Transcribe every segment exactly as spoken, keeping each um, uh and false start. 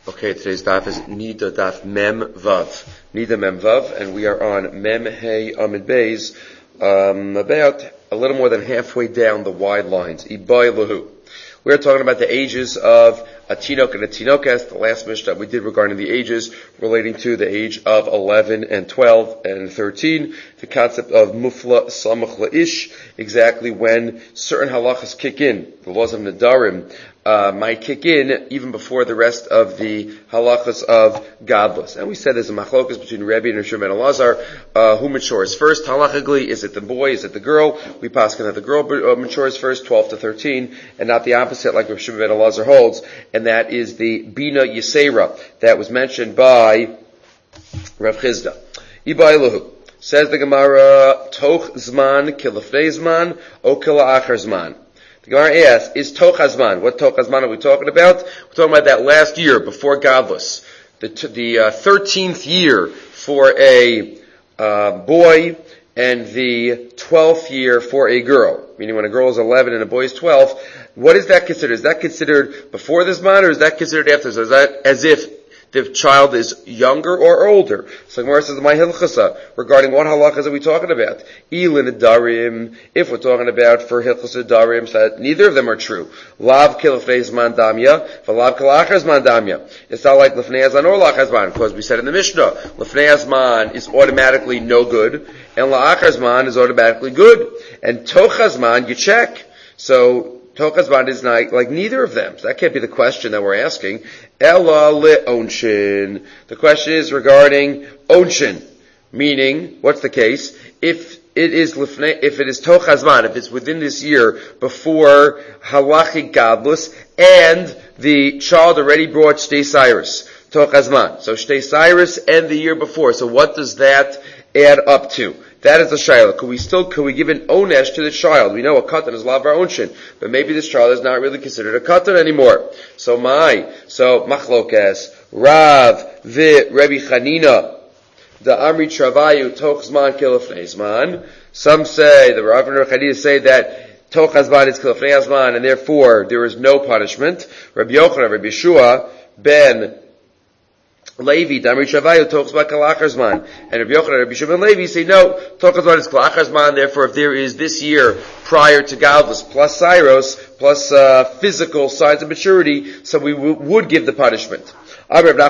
Okay, today's daf is Nida daf Mem Vav. Nida Mem Vav, and we are on Mem Hey Amid Beis, um, about a little more than halfway down the wide lines. Ibai Lahu. We're talking about the ages of a Tinok and a Tinokas, the last Mishnah we did regarding the ages relating to the age of eleven and twelve and thirteen, the concept of Mufla Samach La'ish, exactly when certain halachas kick in, the laws of Nadarim, Uh, might kick in even before the rest of the halachas of gadlus. And we said there's a machlokas between Rebbe and Rosh and Elazar, uh, who matures first. Halachically, is it the boy, is it the girl? We paskin that the girl matures first, twelve to thirteen, and not the opposite like Rosh and Elazar holds, and that is the Bina Yisera that was mentioned by Rav Chizda. Ibailahu. Says the Gemara, Toch Zman, Kilafnei Zman, O Kila Achar Zman. The Gemara asks, is Toch Hazman? What Toch Hazman are we talking about? We're talking about that last year before Gadlus. The, t- the uh, thirteenth year for a uh, boy and the twelfth year for a girl. Meaning when a girl is eleven and a boy is twelve. What is that considered? Is that considered before this Zman or is that considered after? So is that as if the child is younger or older? So Gemara says, my hilchasa, regarding what halachas are we talking about? Ilin darim, if we're talking about for hilchasa darim, so that neither of them are true. Lav kilafnei zman damya, v'lav kalachar zman damya. It's not like lefnei azman or lachar zman, because we said in the Mishnah, lefnei azman is automatically no good, and lachar zman is automatically good. And toch hazman, you check. So, Toch Hazman is not like neither of them. So that can't be the question that we're asking. Ella le onshin. The question is regarding onshin. Meaning, what's the case? If it is lifnei, if it is Toch Hazman, if it's within this year before halachic gadlus, and the child already brought Shtei Cyrus. Toch Hazman. So Shtei Cyrus and the year before. So what does that add up to? That is the shayla. Could we still, could we give an onesh to the child? We know a katan is lavar onshin, but maybe this child is not really considered a katan anymore. So my, so machlokas, Rav, vi, Rebbe Chanina, the Amri Travayu, toch zman kilafnei zman. Some say, the Rav and Rebbe Chanina say that toch zman is kilafnei zman, and therefore there is no punishment. Rabbi Yochanan, Rabbi Yeshua, ben Levi, Damri Shavayu, talks about Kalachar Zman. And Rabbi Yochanan, Rabbi Shimon Levi say, no, talks about is Kalachar Zman, therefore if there is this year prior to Gadlus, plus Cyrus, plus uh, physical signs of maturity, so we w- would give the punishment. How do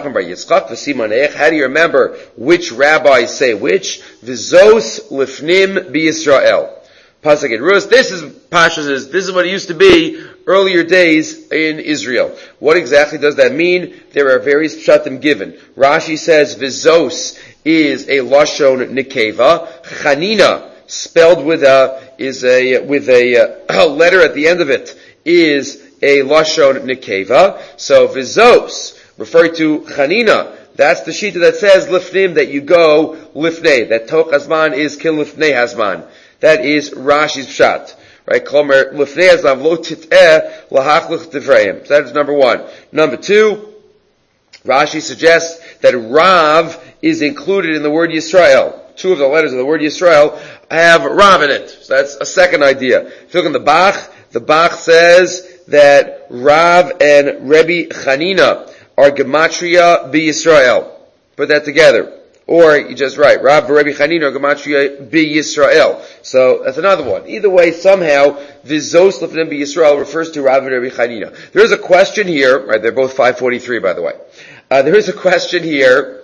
you remember which rabbis say which? Vizos lifnim b'Yisrael. Pasuk in Rus, this is Pasha says, this is what it used to be earlier days in Israel. What exactly does that mean? There are various pshatim given. Rashi says Vizos is a Lashon Nekeva. Chanina, spelled with a, is a, with a, a letter at the end of it, is a Lashon Nekeva. So Vizos, referring to Chanina, that's the shita that says Lifnim, that you go Lifnei, that Toch Hazman is Kil Lifnei Hazman. That is Rashi's pshat. Right? Klomer, lefnei hazman lo tit'eh lahachlich divrayim. So that is number one. Number two, Rashi suggests that Rav is included in the word Yisrael. Two of the letters of the word Yisrael have Rav in it. So that's a second idea. If you look in the Bach, the Bach says that Rav and Rebbe Chanina are gematria b'Yisrael. Put that together. Or, you just write, Rav Rebbe Chanina or Gematria b'Yisrael. So, that's another one. Either way, somehow, Vizos Lefnim b'Yisrael refers to Rav Rebbe Chanina. There is a question here, right, they're both five forty-three, by the way. Uh, there is a question here,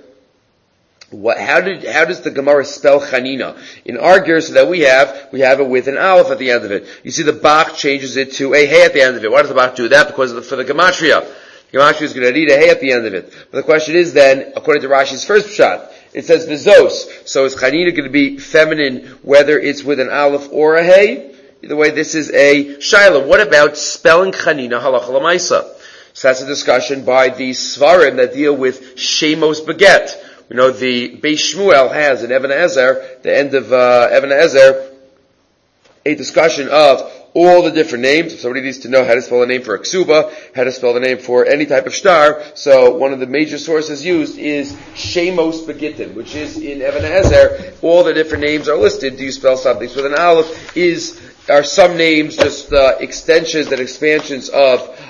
what, how did, how does the Gemara spell Chanina? In our Gersa that we have, we have it with an Aleph at the end of it. You see the Bach changes it to a Hey at the end of it. Why does the Bach do that? Because of the, for the Gematria. Gematria is going to read a Hey at the end of it. But the question is then, according to Rashi's first pshat, it says Vizos. So is Chanina going to be feminine whether it's with an Aleph or a Hey? Either way, this is a Shaila. What about spelling Chanina halacha l'maisa? So that's a discussion by the Svarim that deal with Shemos Beget. You know, the Beis Shmuel has in Even Ezer, the end of uh, Even Ezer, a discussion of all the different names. If somebody needs to know how to spell a name for a ksuba, how to spell the name for any type of star, so one of the major sources used is Shemos Begitin, which is in Even Ezer, all the different names are listed. Do you spell something with an aleph? Is, are some names just uh, extensions and expansions of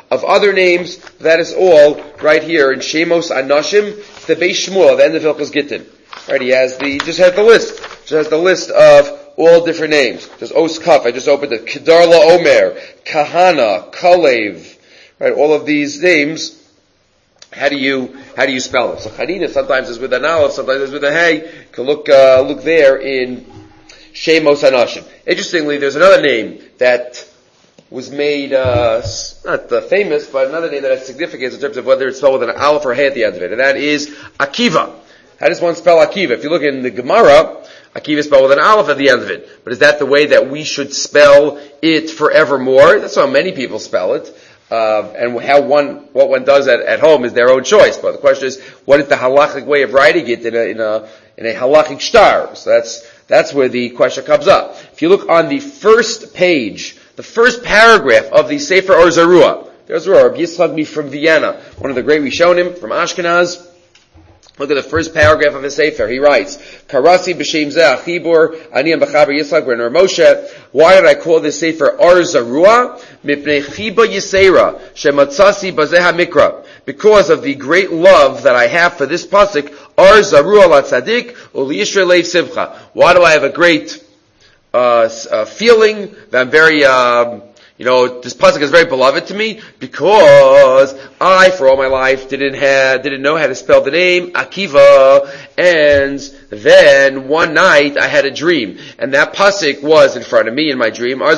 of other names. That is all right here in Shemos Anashim, the Beis Shmuel, the end of Hilchos Gittin. Right, he has the, he just has the list. Just has the list of all different names. There's Os Kaf, I just opened it. Kedar La Omer, Kahana, Kalev. Right, all of these names. How do you, how do you spell them? So Chanina sometimes is with an aleph, sometimes is with a hey. You can look, uh, look there in Shemos Anashim. Interestingly, there's another name that was made, uh, not uh, famous, but another name that has significance in terms of whether it's spelled with an aleph or hey at the end of it. And that is Akiva. How does one spell Akiva? If you look in the Gemara, Akiva is spelled with an aleph at the end of it. But is that the way that we should spell it forevermore? That's how many people spell it. Uh, and how one, what one does at, at home is their own choice. But the question is, what is the halachic way of writing it in a, in a, in a halachic shtar? So that's, that's where the question comes up. If you look on the first page, the first paragraph of the Sefer Or Zarua, there's Rabbi Yitzchak from Vienna, one of the great Rishonim from Ashkenaz. Look at the first paragraph of his Sefer. He writes, Karasi b'shem zeh achibur, ani am b'chaber Yitzchak ben Moshe. Why did I call this Sefer Or Zarua? Mipnei chiba yisera, shematzasi bazeh hamikra. Because of the great love that I have for this pasuk, Or Zarua la tzadik, uli yishrei leiv simcha. Why do I have a great uh, uh feeling that I'm very, um, you know, this pasuk is very beloved to me? Because I, for all my life, didn't have, didn't know how to spell the name Akiva, and then one night I had a dream, and that pasuk was in front of me in my dream, and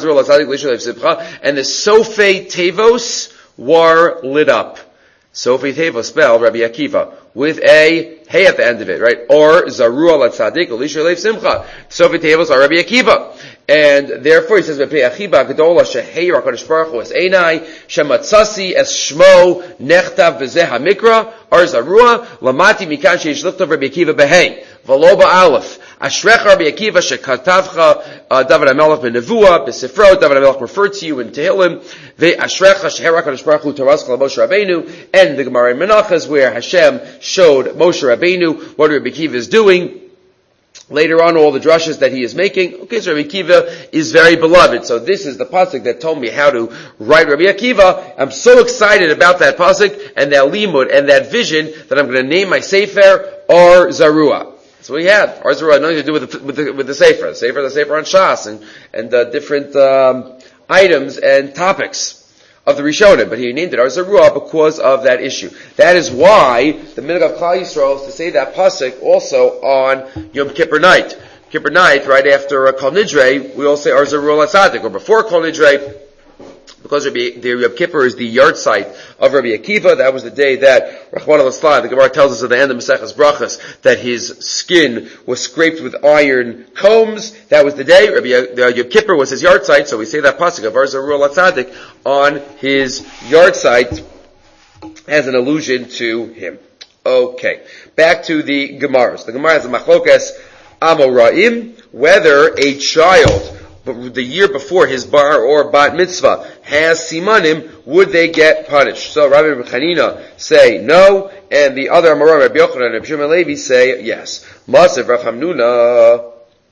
the Sofei Tevos were lit up. Sofei Tevos spelled Rabbi Akiva with a hey at the end of it, right? Or Zarua la tzadik, Elisha leiv simcha. Sofei Tevos are Rabbi Akiva. And therefore he says, B'pei Achiba Gedola Shehei HaKadosh Baruch Hu Es Einai Shematzasi Es Shmo Nechtav B'zeh HaMikra Or Zarua Lamati Mikan Sheish Lichtav Rabbi Akiva B'hei V'lo Ba'alef Ashrecha Rabbi Akiva Shekatavcha David HaMelech B'Nevuah B'Sifro David HaMelech referred to you in Tehillim Ve'Ashrecha Shehei HaKadosh Baruch Hu Taraskal Moshe Rabbeinu, and the Gemara in Menachos where Hashem showed Moshe Rabbeinu what Rabbi Akiva is doing. Later on, all the drushes that he is making. Okay, so Rabbi Akiva is very beloved. So this is the pasuk that told me how to write Rabbi Akiva. I'm so excited about that pasuk and that limud and that vision that I'm going to name my sefer Or Zarua. That's what we have. Or Zarua, nothing to do with the, with the, with the sefer. The sefer, the sefer on Shas and, and uh, different um, items and topics of the Rishonim, but he named it Or Zarua because of that issue. That is why the minhag of Klal Yisrael is to say that pasuk also on Yom Kippur night. Kippur night, right after Kol Nidrei, we all say Or Zarua la Tzadik, or before Kol Nidrei, because Rabbi, the Yom Kippur is the yard site of Rabbi Akiva. That was the day that Rachmana litzlan, the Gemara tells us at the end of Maseches Brachas that his skin was scraped with iron combs. That was the day. Rabbi the Yom Kippur was his yard site, so we say that pasuk of Or Zarua la Tzadik on his yard site as an allusion to him. Okay, back to the Gemaras. The Gemara has a machlokas amoraim, whether a child but the year before his bar or bat mitzvah has simanim, would they get punished? So Rabbi Chanina say no, and the other Amoraim, Rabbi Yochanan and Rabbi Shimon Levi say yes. Masav Rav Hamnuna,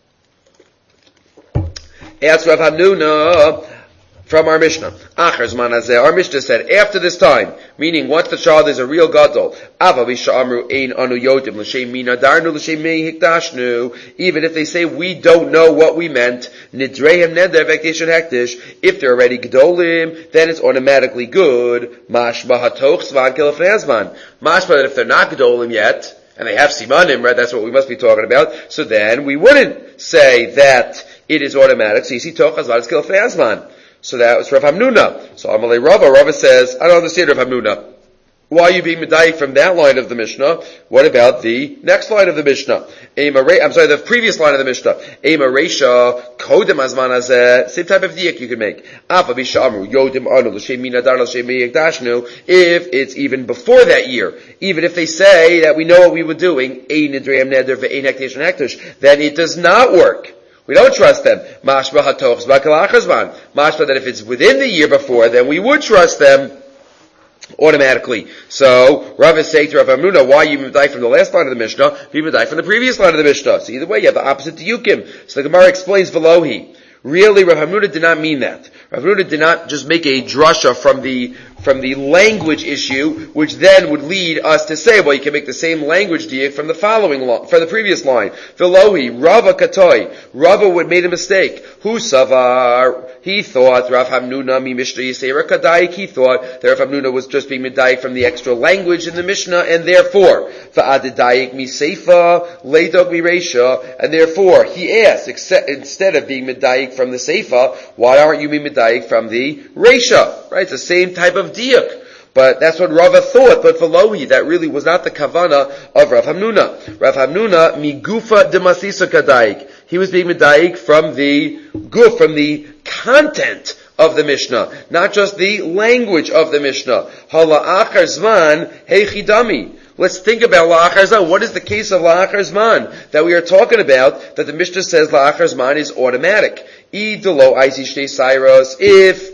ask Rav Hamnuna from our Mishnah. Achar Zman Hazeh, our Mishnah said, after this time, meaning once the child is a real gadol, Ava V'Sha'amru Ein Anu Yotim L'Shem Mina Darnu L'Shem Mei Hikdashnu, even if they say we don't know what we meant, Nidrehem Neder V'Ekdeshen Hekdesh, if they're already gadolim, then it's automatically good. Mashma Hatoch Zvan Kilafnei Zman. Mashma that if they're not gadolim yet, and they have simanim, right, that's what we must be talking about, so then we wouldn't say that it is automatic. So you see Toch Zvan is Kilafnei Zman. So that was Rav Hamnuna. So Amalei Rava, Rava says, I don't understand Rav Hamnuna. Why are you being medayik from that line of the Mishnah? What about the next line of the Mishnah? I'm sorry, the previous line of the Mishnah. Ema Reisha, Kodem Azman Hazeh, same type of diak you can make. Afa Bishamru, Yodim Anu, L'Shem Min Adar, L'Shem Mei Yekdashnu, if it's even before that year, even if they say that we know what we were doing, Ein Nidreim Neder Ve'ein Hekdesh Hekdesh, then it does not work. We don't trust them. Mashma hatoch zman kalachar zman. Mashma that if it's within the year before, then we would trust them automatically. So, Rav is saying to Rav Hamnuna, why you medayik from the last line of the Mishnah, you medayik from the previous line of the Mishnah. So either way, you have the opposite diyukim. So the Gemara explains Velohi. Really, Rav Hamnuna did not mean that. Rav Hamnuna did not just make a drasha from the from the language issue, which then would lead us to say, well, you can make the same language diak from the following line, from the previous line. Velohi, Rava Katoi. Rava would made a mistake. Hu Savar. He thought, Rav Hamnuna mi Mishnah Yisera Kadaik, he thought that Rav Hamnuna was just being medayik from the extra language in the Mishnah, and therefore, Va'adadayik mi Seifa, Leidog mi Reisha, and therefore, he asked, instead of being medayik from the Seifa, why aren't you being medayik from the Reisha? Right? It's the same type of diak. But that's what Rava thought, but for Lohi, that really was not the kavana of Rav Hamnuna. Rav Hamnuna, mi gufa de masisa kadaik. He was being medayik from the guf, from the content of the Mishnah, not just the language of the Mishnah. Hala'achar zman heichidami. Let's think about la'achar zman. What is the case of la'achar zman that we are talking about, that the Mishnah says la'achar zman is automatic? Idolo aisi shtei sairos, if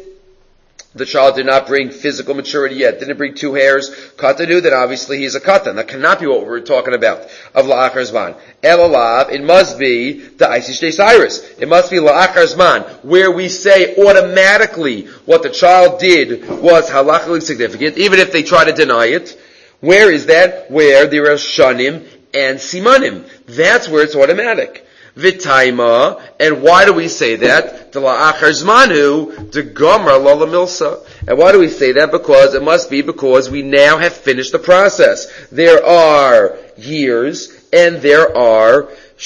the child did not bring physical maturity yet, didn't bring two hairs, katanu, then obviously he's a katan. That cannot be what we're talking about of la'achar zman. Elalav, it must be the Isis Shtei Cyrus. It must be la'achar zman, where we say automatically what the child did was halachically significant, even if they try to deny it. Where is that? Where there are shanim and simanim. That's where it's automatic. Vitaima, and why do we say that? The la'achar zmanu, the gomer lala milsa. And why do we say that? Because it must be because we now have finished the process. There are years, and there are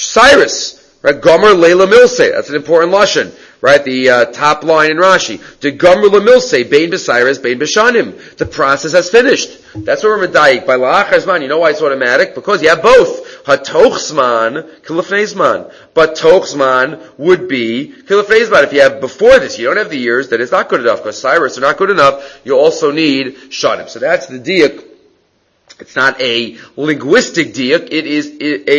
cyrus. Right? Gomer leila milse. That's an important lashon. Right? The uh, top line in Rashi. The gomer la milse, bein b'cyrus, bein b'shanim. The process has finished. That's what we're medayik. By la'achar zman, you know why it's automatic? Because you have both. Ha-toch-zman, kilafnei-zman. But toch-zman would be kilafnei-zman. If you have before this, you don't have the years, then it's not good enough, because cyrus are not good enough. You also need shanim. So that's the diak. It's not a linguistic diak, it is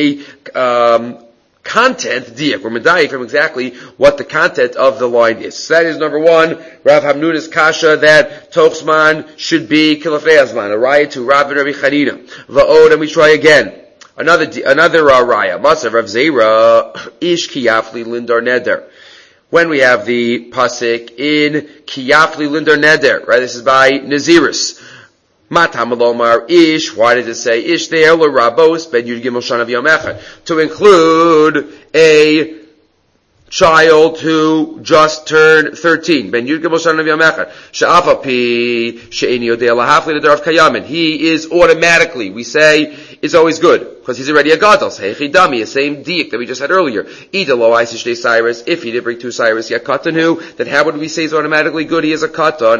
a, um, content diak. We're medayik from exactly what the content of the line is. So that is number one, Rav Hamnuna's kasha, that toch-zman should be kilafnei-zman. A raya to Rav and Rabbi Chanina. Va'od, and we try again. Another, another uh, raya. Masav Rav Zera, ish kiyafli lindar neder. When we have the pasuk in kiyafli lindar neder, right? This is by Naziris. Matam alomar ish. Why does it say ish there? L'rabos ben yud gimel shana v'yom echad. To include a child who just turned thirteen. Ben Yud Gimel Shana V'Yom Echad. She'afa pi she'eni yodei lahafli l'darav kayamin. He is automatically, we say, is always good, because he's already a gadol. Heichi dami, the same diak that we just had earlier. Ida lo aisish de cyrus. If he did bring two cyrus, yet katanu, then how would we say he's automatically good? He is a katan.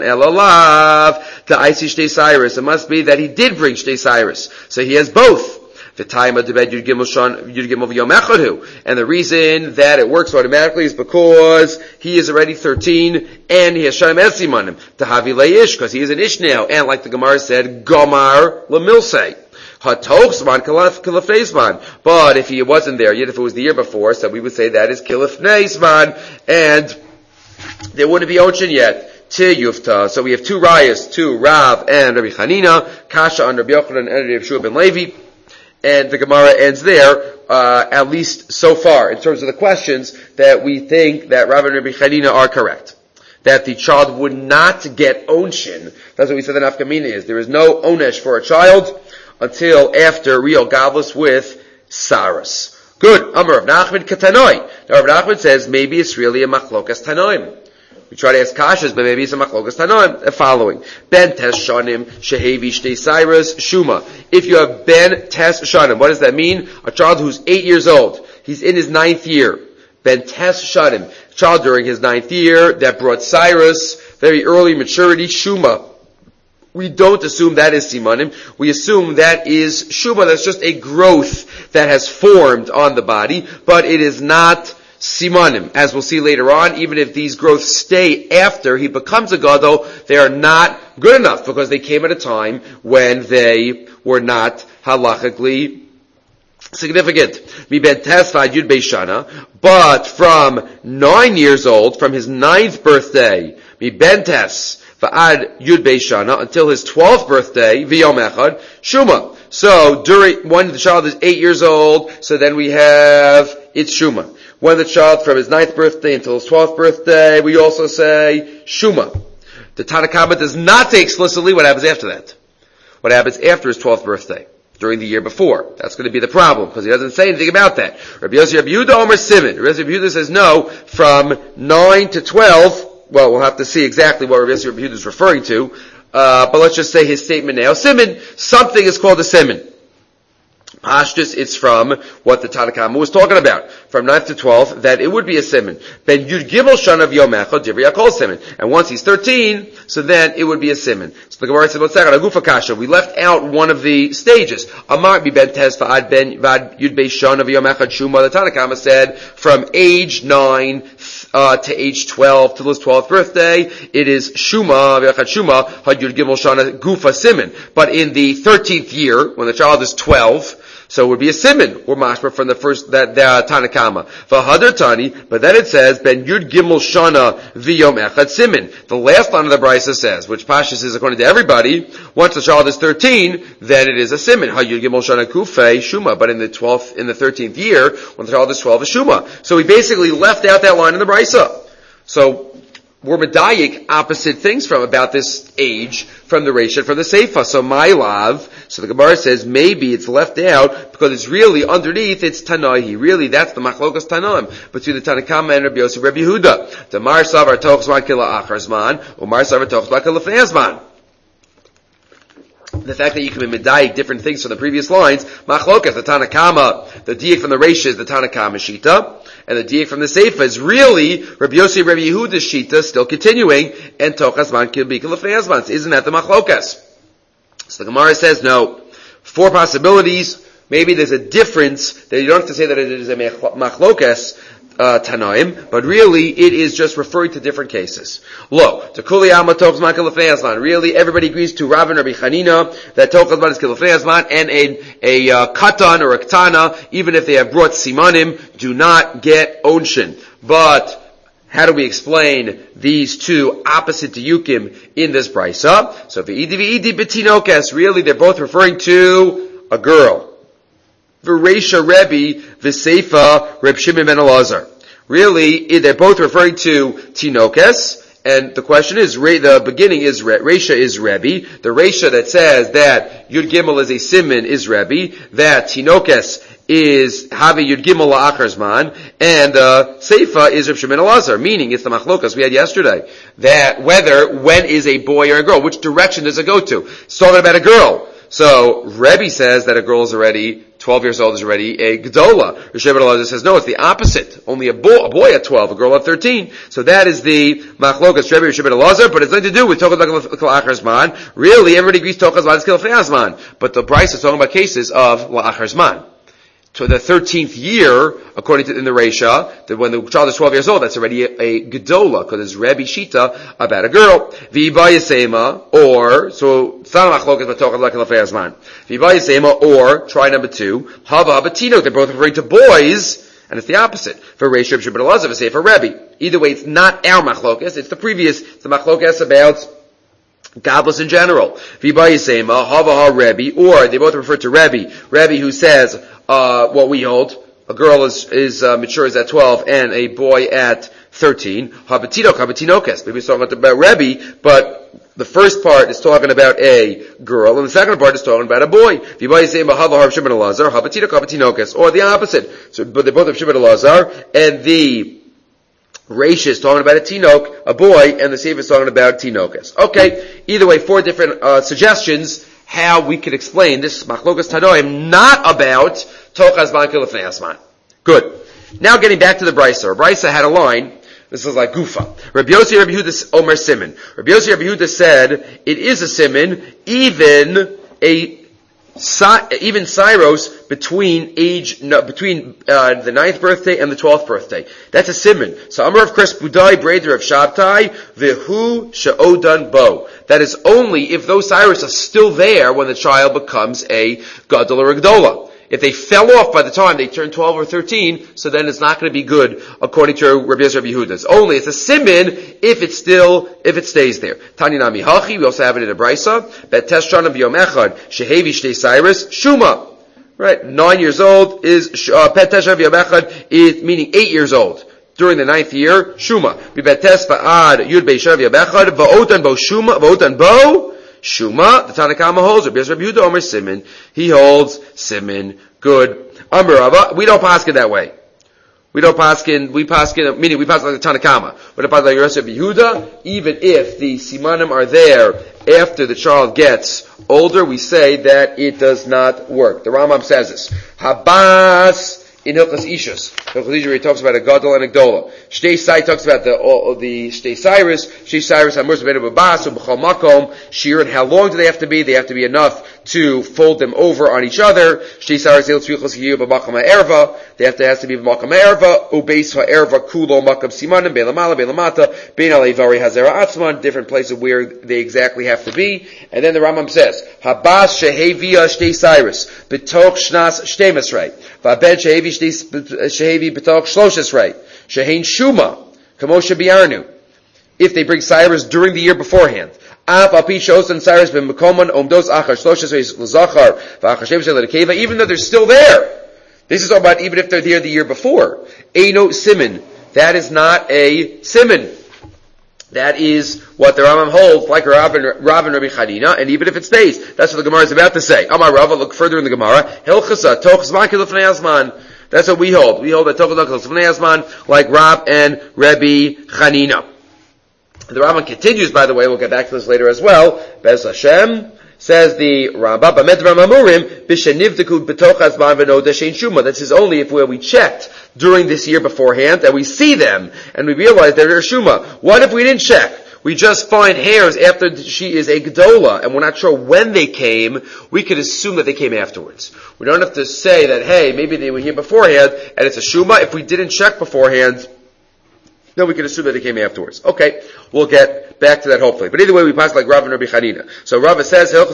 Elalav, the aisish de cyrus. It must be that he did bring shtei cyrus. So he has both. The time of the bed Yud Gimel V'Yom Echad, and the reason that it works automatically is because he is already thirteen and he has shanim and simanim. Tahavi leish, because he is an ish now, and like the Gemara said, Gomar lemilsei. Hatochzman kilafneisman. But if he wasn't there yet, if it was the year before, so we would say that is kilafneisman, and there wouldn't be Ochin yet. Tiyufta. So we have two rayas, two Rav and Rabbi Chanina, Kasha on Rabbi Yochanan and Rabbi Yeshua ben Levi. And the Gemara ends there, uh, at least so far, in terms of the questions that we think that Rav and Rabbi Chanina are correct. That the child would not get onshin. That's what we said the nafkamina is. There is no onesh for a child until after real gavlus with saras. Good. Amar Rav Nachman katanoi. Now Rav Nachman says maybe it's really a machlokas tanoim. We try to ask kashas, but maybe it's a machlokas tanoim. The following: Ben tes shanim shehevi shtei cyrus shuma. If you have ben tes shanim, what does that mean? A child who's eight years old. He's in his ninth year. Ben tes shanim. Child during his ninth year that brought cyrus, very early maturity, shuma. We don't assume that is simanim. We assume that is shuma. That's just a growth that has formed on the body, but it is not simanim. As we'll see later on, even if these growths stay after he becomes a gadol, they are not good enough because they came at a time when they were not halachically significant. Mi ben tes v'ad yud beishana, but from nine years old, from his ninth birthday, mi ben tes v'ad yud beishana, until his twelfth birthday, v'yom echad, shuma. So during, when the child is eight years old, so then we have, it's shuma. When the child from his ninth birthday until his twelfth birthday, we also say shuma. The Tanna Kama does not say explicitly what happens after that. What happens after his twelfth birthday, during the year before. That's going to be the problem, because he doesn't say anything about that. Rabbi Yossi Rabbi Yehuda Omer Siman. Rabbi Yossi Rabbi Yehuda says no, from nine to twelve, well, we'll have to see exactly what Rabbi Yossi Rabbi Yehuda is referring to, uh, but let's just say his statement now. Siman, something is called a Siman. Pashtus, it's from what the Tanna Kama was talking about, from ninth to twelfth, that it would be a siman. Ben Yud Gimel Shana V'Yom Echad Divrei Kol Siman. And once he's thirteen, so then it would be a siman. So the Gemara says, "What's that? Agufa Kasha." We left out one of the stages. Amar bi Ben Tes Va'ad Ben Va'ad Yud Beis Shana V'Yom Echad Shuma. The Tanna Kama said from age nine uh, to age twelve till his twelfth birthday, it is Shuma V'Yachad Shuma Had Yud Gimel Shana Gufa Siman. But in the thirteenth year, when the child is twelve, so it would be a siman, or mashma from the first, that, the uh, Tanna Kama. V'hadar tani, but then it says, ben yud gimel shana v'yom echad siman. The last line of the brisa says, which Pashas is according to everybody, once the child is thirteen, then it is a siman. Ha yud gimel shana kufei shuma. But in the twelfth, in the thirteenth year, when the child is twelve, is shuma. So he basically left out that line in the brisa. So, we're medayik opposite things from about this age from the Reisha, from the Seifa. So my love, so the Gemara says maybe it's left out because it's really underneath it's Tanaihi. Really, that's the Machlokas Tanaim between the Tanna Kama and Rabbi Yossi Rabbi Yehuda. The Mar Savar Toch Zman Kila Achar Zman, or Mar Savar Toch Zman Kila Lefnei Zman. The fact that you can be medayik different things from the previous lines, Machlokas, the Tanna Kama, the diak from the Reisha is the Tanna Kama Shita, and the diak from the Seifa is really Rabbi Yossi Rabbi Yehuda's Shita, still continuing, and Tochas Man Kilbika Lefnei Azman. Isn't that the Machlokas? So the Gemara says no. Four possibilities. Maybe there's a difference that you don't have to say that it is a Machlokas uh, Tanaim, but really it is just referring to different cases. Lo, to Kuli Alma Tochas Man Kilbika Lefnei Azman. Really, everybody agrees to Rav and Rabbi Chanina that Tochas Man is Kilbika Lefnei Azman, and a a uh, katan or a ktana, even if they have brought simanim, do not get onshin. But how do we explain these two opposite diyukim in this brisa? So v'idi v'idi b'tinokes, really they're both referring to a girl. V'reisha Rebbe v'seifa Reb Shimon ben Elazar. Really, they're both referring to tinokes. And the question is, the beginning is, Reisha is Rebbe. The Reisha that says that Yud Gimel is a siman is Rebbe. That Tinokes is Havi Yud Gimel la'achar zman. And the uh, Seifa is Reb Shimon Elazar. Meaning, it's the machlokas we had yesterday. That whether, when is a boy or a girl, which direction does it go to? It's talking about a girl. So, Rebbe says that a girl is already, twelve years old is already a Gdola. Reb Shimon Elazar says, no, it's the opposite. Only a boy, a boy at twelve, a girl at thirteen. So that is the Machlokas Rebbe Reb Shimon Elazar, but it's nothing to do with Tochas La'achar Zman. Really, everybody agrees Tochas La'achar Zman. But the Bryce is talking about cases of La'achar Zman. To the thirteenth year, according to in the Reisha, that when the child is twelve years old, that's already a, a Gedola, because it's Rebbe Shita about a girl. V'bayasema, or, so, it's not a machlokas, but Tochas La'achar Zman. V'bayasema, or, try number two, Hava Batino, they're both referring to boys, and it's the opposite. For Reisha Reb Shimon Elazar, say for Rebbe. Either way, it's not our machlokas, it's the previous, it's the machlokas about godless in general. V'bayasema, Hava Ha Rebbe, or, they both refer to Rebbe. Rebbe who says, Uh, what we hold, a girl is, is, uh, matures at twelve and a boy at thirteen. Habatinok, habatinokes. Maybe it's talking about Rebbe, but the first part is talking about a girl, and the second part is talking about a boy. Or the opposite. So, but they're both of Shimon Elazar, and the Reisha is talking about a tinok, a boy, and the Sefer is talking about tinokes. Okay, either way, four different, uh, suggestions how we could explain this Machlokas Tanoim not about Tochas Zman Kila Lefnei Azman. Good. Now getting back to the Brisa. Brisa had a line, this is like Gufa. Rabbi Yossi Rabbi Yehuda Omer Siman. Rabbi Yossi Rabbi Yehuda said, it is a Siman, even a even Cyrus between age, no, between uh, the ninth birthday and the twelfth birthday. That's a siman. So Amar of Kres Budai, Breder of Shabtai, Vehu She'odan Bo. That is only if those Cyrus are still there when the child becomes a Gadol or a Gdola. If they fell off by the time they turn twelve or thirteen, so then it's not going to be good according to Rabbi Yossi Rabbi Yehuda. It's only, it's a siman if it's still, if it stays there. Tani Nami Hachi, we also have it in a Brisa, Bet Teshchanam B'Yom Echad, Shehevi Shtei Cyrus, Shuma. Right? Nine years old is, uh, Pet Teshchanam B'Yom Echad is, meaning eight years old. During the ninth year, Shuma. Bibetes ba'ad Yud Beishav Yabechad va'otan bo Shuma va'otan bo Shuma. The Tanna Kama holds. Rabbi Yehuda Omer Simin. He holds Simin. Good. Amar Rava. We don't paskin that way. We don't paskin. We paskin. Meaning we paskin like the Tanna Kama. But if like Rabbi Yehuda, even if the simanim are there after the child gets older, we say that it does not work. The Rambam says this. Habas. In Hilchas Ishus, Hilchas Ishus he talks about a gadol and a gdola. Shtei Sai talks about the uh, the Shtei Cyrus. Shtei Cyrus Hamurz Ben Babas Ubchal Makom Shir. And how long do they have to be? They have to be enough to fold them over on each other. Shtei Cyrus Il Tzvichos Yiyu B'Makam Ha'erva. They have to has to be B'Makam Ha'erva. Ubeis Ha'erva Kulo Makam Simanim Bein Lamala Bein Lamata Bein Alevari Hazera Atzman. Different places where they exactly have to be. And then the Rambam says Habas Shehevia Shtei Cyrus B'Toch Shnas Shtei Mesrei V'Abed Shehevi Shehevi B'Toch Shloshes Rei Shehein Shuma Kamosha Biarnu. If they bring Cyrus during the year beforehand, Av Api Shosan Cyrus Ben Mekoman Omdos Achar Shloshes Rei L'Zachar V'Achashem Shel L'Keva. Even though they're still there, this is all about even if they're there the year before. Eino Simin. That is not a Simin. That is what the Rambam holds, like Rav and, Rav and Rabbi Chanina, and even if it stays, that's what the Gemara is about to say. Amar Rava, look further in the Gemara. Hilchasa Toch Zman Kilufnei Azman. That's what we hold. We hold that Toch Zman Kilufnei Azman, like Rav and Rabbi Chanina. The Rambam continues, by the way, we'll get back to this later as well. Bez Hashem. Says the Rambam, B'medram Amurim, B'shenivdeku b'toch hazman v'noda shein shuma. This is only if where we checked during this year beforehand, and we see them, and we realize they're shuma. What if we didn't check? We just find hairs after she is a gedola, and we're not sure when they came. We could assume that they came afterwards. We don't have to say that, hey, maybe they were here beforehand, and it's a shuma. If we didn't check beforehand, then we can assume that they came afterwards. Okay, we'll get back to that hopefully. But either way, we pass like Rav and Rabbi Chanina. So Rav says, Rav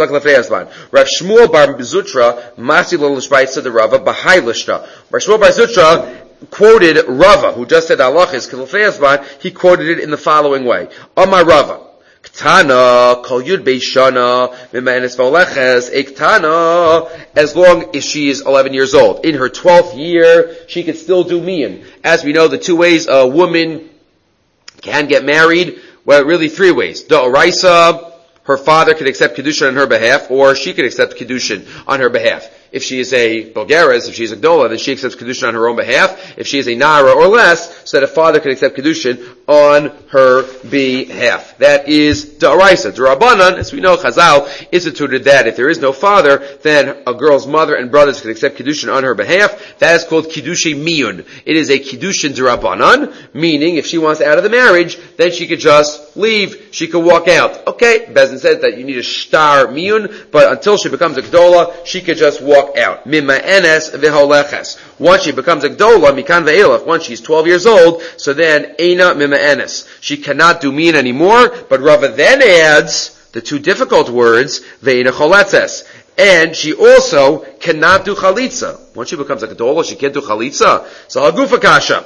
Shmuel bar Zutra, Masi l'lishbaitza the Rava, Bahai lishta. Rav Shmuel bar Zutra quoted Rava, who just said Allah is Kilafei Azman. He quoted it in the following way. Amar Rava. Ktana, kol yud beishana, mimanis v'oleches, ektana, as long as she is eleven years old. In her twelfth year, she can still do mian. As we know, the two ways a woman can get married, well, really three ways. Da'oraisa, her father can accept Kedushin on her behalf, or she can accept Kedushin on her behalf. If she is a Bulgaris, if she is a Gdola, then she accepts Kedushin on her own behalf. If she is a Nara or less, so that a father can accept Kedushin on her behalf. That is Da'araisa. D'Rabbanan, as we know, Chazal instituted that if there is no father, then a girl's mother and brothers can accept Kedushin on her behalf. That is called Kiddushi Miyun. It is a Kiddushin D'Rabbanan, meaning if she wants out of the marriage, then she could just leave. She could walk out. Okay, Bezin said that you need a Shtar Miyun, but until she becomes a Gdola, she could just walk out. Mimma enes v'holeches. Once she becomes a gdola, mikan ve'elach, once she's twelve years old, so then eina mimma enes. She cannot do min anymore, but Rava then adds the two difficult words, ve'ina choletzes. And she also cannot do chalitza. Once she becomes a gdola, she can't do chalitza. So hagufa kasha.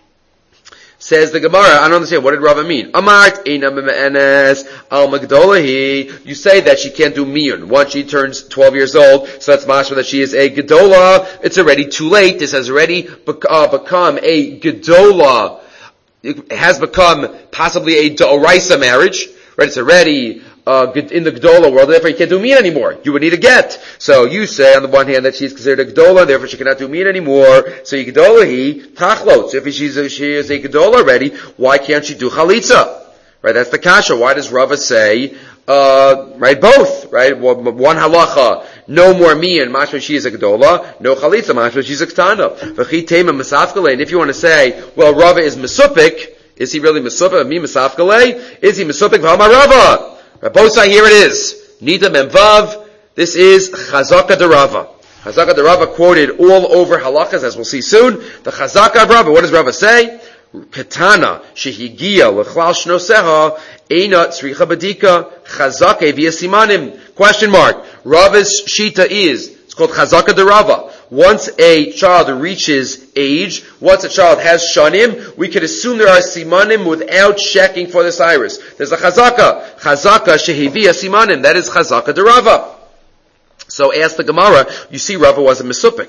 Says the Gemara, I don't understand, what did Rava mean? Amart eina mima'enes al magdolahi. You say that she can't do miyun. Once she turns twelve years old, so that's mashma that she is a gedola. It's already too late. This has already bec- uh, become a gedola. It has become possibly a d'oraisa marriage. Right? It's already uh, in the Gdola world, therefore you can't do Min anymore. You would need a get. So you say on the one hand that she's considered a Gdola, therefore she cannot do Min anymore. So you Gdola he, Tachlot. So if she's a, she is a Gdola already, why can't she do Chalitza? Right? That's the Kasha. Why does Rava say, uh, right, both, right? One halacha, no more Min, mashma she is a Gdola, no Chalitza, mashma she's a Ktana. V'chi tema Mesafkale. And if you want to say, well, Rava is Mesupik, is he really Mesupik? Me Mesafkale? Is he Mesupik? V'hamar Rava. Rabosa, here it is. Nida Memvav. This is Chazaka de Rava. Chazaka de Rava quoted all over halachas, as we'll see soon. The Chazaka of Rava. What does Rava say? Katana shehigia lechlal shnoseha eina tzricha badika chazake via simanim. Question mark. Rava's shita is, it's called Chazaka de Rava. Once a child reaches age, once a child has shanim, we can assume there are simanim without checking for this iris. There's a chazaka. Chazaka shehivia simanim. That is Chazaka de Rava. So ask the Gemara, you see Rava was a Mesupik.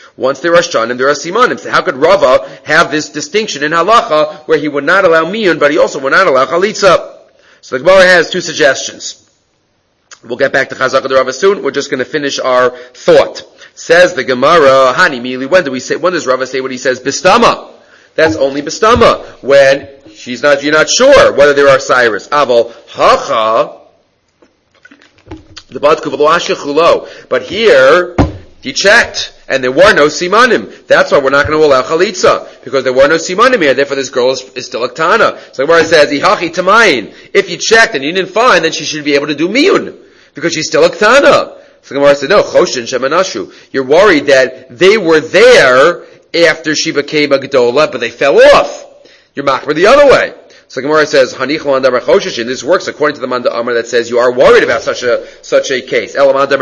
Once there are shanim, there are simanim. So how could Rava have this distinction in halacha where he would not allow miyun, but he also would not allow chalitza? So the Gemara has two suggestions. We'll get back to Chazaka de Rava soon. We're just going to finish our thought. Says the Gemara, Hani Mili, when do we say, when does Rava say what he says? Bistama. That's only bistama. When she's not, you're not sure whether there are cyrus. Aval, hacha, the badku v'lo ashechulo. But here, he checked, and there were no simanim. That's why we're not going to allow chalitza, because there were no simanim here. Therefore, this girl is, is still a ktana. So the Gemara says, ihachi tamayin. If you checked and you didn't find, then she should be able to do miyun, because she's still a ktana. So the Gemara said, no, choshin shemanashu. You're worried that they were there after she became a gedola, but they fell off. You're machmer the other way. So the Gemara says, Hanichel andar choshishin. This works according to the Manda Amar that says you are worried about such a such a case. But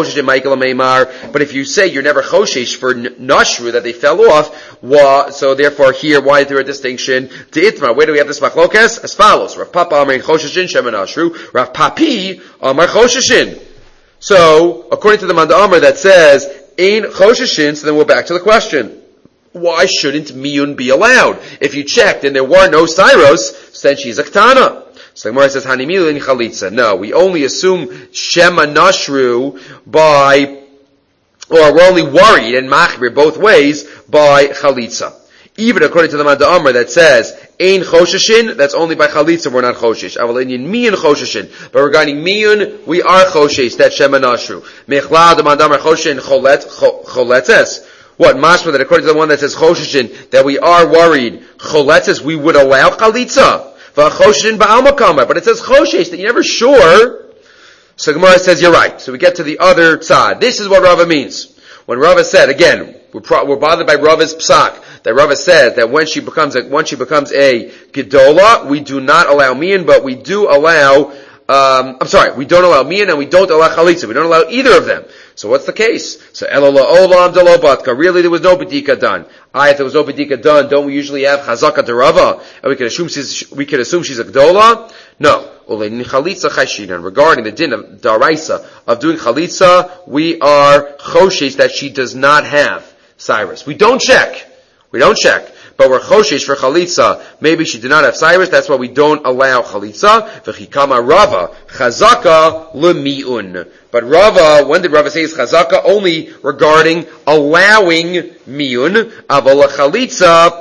if you say you're never choshish for nashru, that they fell off, wah, so therefore here, why is there a distinction? To itma, where do we have this machlokas? As follows: Rav Papa Amar choshishin shemen nashru, Rav Papi Amar choshishin. So according to the Manda Amar that says ein choshishin, so then we're back to the question. Why shouldn't miyun be allowed? If you checked and there were no syros, then she's a ktana. So the Gemara says, Hani miyun chalitza. No, we only assume shema nashru by, or we're only worried and machbir both ways by chalitza. Even according to the Manda Amar that says, ein choshishin, that's only by chalitza we're not choshish. Aval inyan miyun choshishin. But regarding miyun, we are choshish, that's shema nashru. Mechlal the Manda Amar choshin cholet, choletes. What, mashma, that according to the one that says choshishin, that we are worried, choletzes, we would allow chalitza. V'choshishin ba'al makama. But it says choshish, that you're never sure. So Gemara says, you're right. So we get to the other side. This is what Rava means. When Rava said, again, we're, pro- we're bothered by Rava's psak, that Rava says that when she becomes a, once she becomes a gedola, we do not allow mian, but we do allow, um, I'm sorry, we don't allow mian and we don't allow chalitza. We don't allow either of them. So what's the case? So elola olam delo batka. Really, there was no bedika done. I, if there was no bedika done, don't we usually have chazaka de Rava, and we can assume she's we can assume she's a gdola? No. Ulein chalitza chayshinan. Regarding the din of daraisa of doing chalitza, we are choshesh that she does not have cyrus. We don't check. We don't check. But we're choshesh for chalitza. Maybe she did not have cyrus. That's why we don't allow chalitza. V'chikama Rava chazaka lemiun. But Rava, when did Rava say is chazaka? Only regarding allowing miyun, aval chalitza,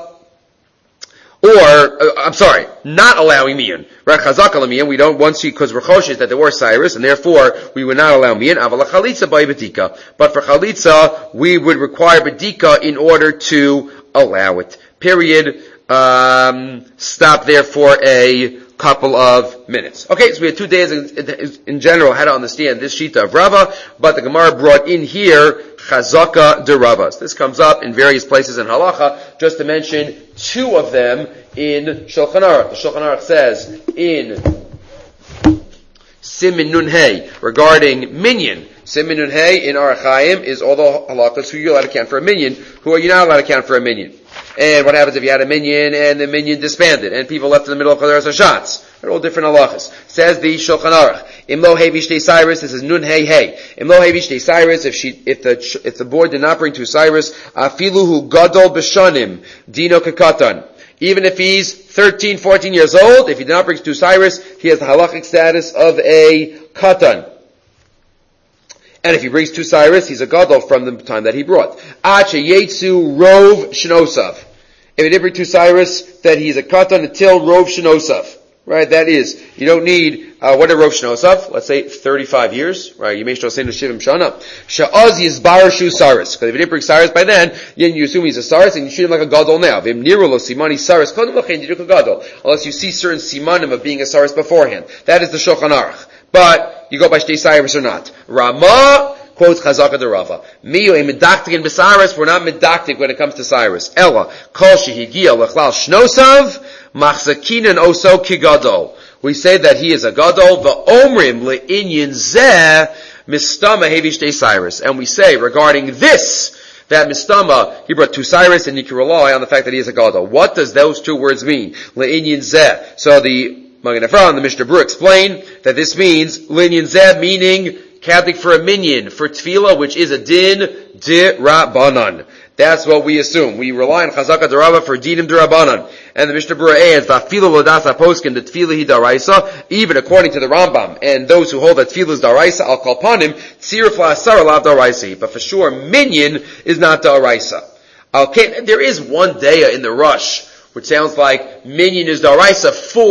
or uh, I'm sorry, not allowing miyun. Right, chazaka lemiyun. We don't once she because we're choshesh that there were cyrus, and therefore we would not allow miyun. Aval chalitza by bedika. But for chalitza, we would require bedika in order to allow it. Period. Um, stop there for a couple of minutes. Okay, so we had two days in, in general how to understand this shita of Rava, but the Gemara brought in here chazaka de Rava. So this comes up in various places in halacha, just to mention two of them in Shulchan Aruch. The Shulchan Aruch says in Simin Nun Hey regarding minyan. Simin Nun Hey in Aruch Chaim is all the halachas who you're allowed to count for a minyan, who are you not allowed to count for a minyan. And what happens if you had a minyan and the minyan disbanded and people left in the middle of Chadaras Hashatz? They're all different halachas. Says the Shulchan Aruch, Imlo Hevi Shtei Cyrus, this is Nun Hey Hey. Imlo Hevi Shtei Cyrus, if she, if the, if the board did not bring two Cyrus, Afilu Hu Gadol B'Shanim, Dino Kekatan. Even if he's thirteen, fourteen years old, if he did not bring two Cyrus, he has the halachic status of a Katan. And if he brings two Cyrus, he's a gadol from the time that he brought. Ache Yetsu Rov Shnosav. If he did bring two Cyrus, then he's a katan until Rov Shnosav. Right? That is, you don't need, uh, what are Rov Shnosav? Let's say thirty-five years. Right? You may still say no shivim shana. Sha'az Yizbar Shu Cyrus. Because if he didn't bring Cyrus by then, then you assume he's a Cyrus and you treat him like a gadol now. Vim Nirulo Simani Cyrus. Unless you see certain simanim of being a Cyrus beforehand. That is the Shulchan Aruch. But you go by Shtei Cyrus or not. Rama quotes Chazaka de Rava. Miyu a medaktik in Besaris. We're not medaktik when it comes to Cyrus. Ella kol shehigia lechlal shnosav machzakinan oso kigadol. We say that he is a gadol. Va'omrim le'inyin zeh mistama hevi Shtei Cyrus. And we say regarding this that mistama he brought two Cyrus, and you can rely on the fact that he is a gadol. What does those two words mean? Le'inyin zeh. So the Magen Avraham and the Mishnah Berurah explain that this means linyan zeh, meaning counting for a minyan for tefillah, which is a din di rabbanan. That's what we assume. We rely on Chazaka D'Rava for Dinim D'Rabanan. And the Mishnah Berurah adds, V'afilu L'das HaPoskin, the Tefillah Hi D'Araisa, even according to the Rambam, and those who hold that Tefillah is D'Araisa, Al Kalpanim, Tziruf La'asar Lav D'Araisa. But for sure, Minyan is not D'Araisa. Okay, there is one daya in the Rush, which sounds like Minyan is D'Araisa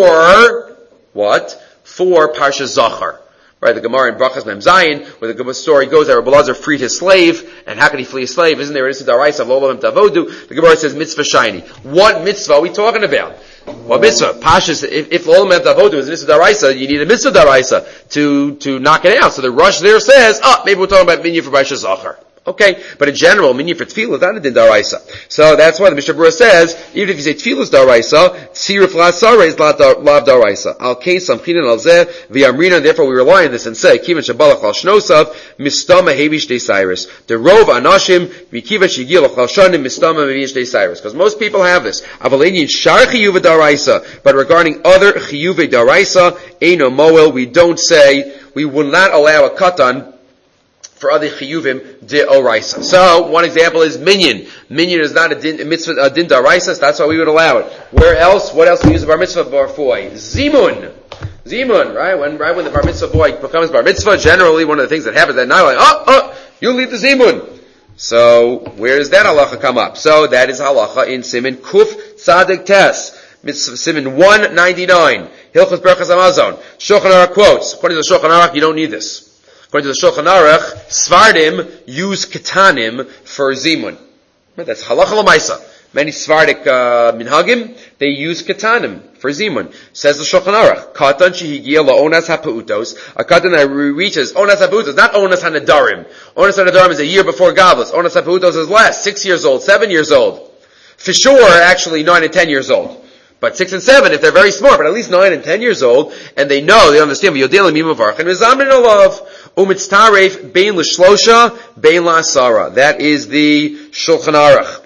for, what? For Parsha Zachar. Right, the Gemara in Brachas Mem Zayin, where the story goes that Rabbi Elazar freed his slave, and how can he flee a slave? Isn't there an issue d'araisa of Olam Tavodu? The Gemara says mitzvah shiny. What mitzvah are we talking about? What mitzvah? Pashas, if, if Olam Tavodu is an issue d'araisa, you need a mitzvah d'araisa to, to knock it out. So the Rush there says, oh, maybe we're talking about Minyan for Parsha Zachar. Okay, but in general, minyan for tefillah is not a din d'araisa. So that's why the Mishnah Berurah says, even if you say tefillah is d'araisa, tziruf la'asara is lav d'araisa. Al kei samchinan al zeh v'yamrina, therefore we rely on this and say, kivan shabalach al shnosav, mistama hevish de cyrus. The rov anashim, v'kivan shigil al shanim, mistama hevish de cyrus. Because most people have this. Avalenian shar chiyuv d'araisa, but regarding other chiyuv d'araisa, eino moel, we don't say, we will not allow a katan for other chiyuvim de oraisa. So one example is minyan. Minyan is not a din, a mitzvah, a din d'oraisa, so that's why we would allow it. Where else? What else do we use a bar mitzvah bar for? Zimun. Zimun, right? When, right when the bar mitzvah boy becomes bar mitzvah, generally one of the things that happens that night, like, oh, oh, you leave the zimun. So, where does that halacha come up? So, that is halacha in Siman Kuf Tzadik Tes. Siman one ninety-nine. Hilchos Berachas Hamazon. Shulchan Aruch quotes. According to the Shulchan Aruch, you don't need this. According to the Shulchan Aruch, Svardim use ketanim for zimun. That's halacha l'maisa. Many Svardik uh, minhagim, they use ketanim for zimun. Says the Shulchan Aruch, katan shehigia la'onas ha'peutos, a katan that reaches onas ha'peutos, not onas ha'nadarim. Onas ha'nadarim is a year before Gavus. Onas ha'peutos is less, six years old, seven years old. For sure, actually nine and ten years old. But six and seven, if they're very smart, but at least nine and ten years old, and they know, they understand, v'yodelim imavarch, and v'zamin olav, umitztaref, bein l'shlosha, bein la'asara. That is the Shulchan Aruch.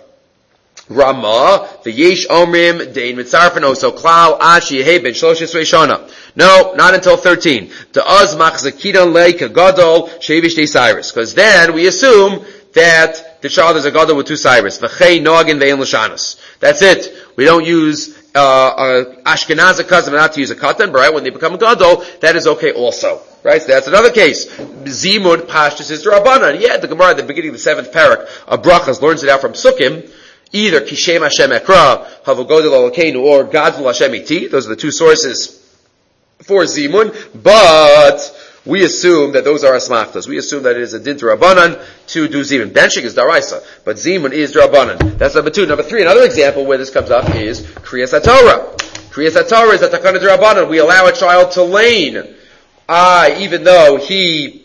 Ramah, the yesh omrim, dein mitzarfen oso klal, ashi yehei ben shlosh esrei shana. No, not until thirteen. Ta'az machzakidan le kagadol, shevish de cyrus. Because then we assume that the child is a gadol with two cyrus. V'chei noagin ve'en l'shanas. That's it. We don't use Uh, uh, Ashkenaz cousin not to use a katan, but right, when they become a gadol, that is okay also. Right? So that's another case. Zimud Pashtus is Rabbanan. Yeah, the Gemara at the beginning of the seventh parak of Brachas learns it out from Sukkim, either Kishem Hashem Ekra, Havagodel Elokeinu, or Gadol Hashem Iti. Those are the two sources for Zimun, but we assume that those are asmachtas. We assume that it is a din to Rabbanan to do Zimun. Benching is daraisa, but Zimun is Rabbanan. That's number two. Number three, another example where this comes up is Kriyas HaTorah. Kriyas HaTorah is a takana to Rabbanan. We allow a child to lane, ah, even though he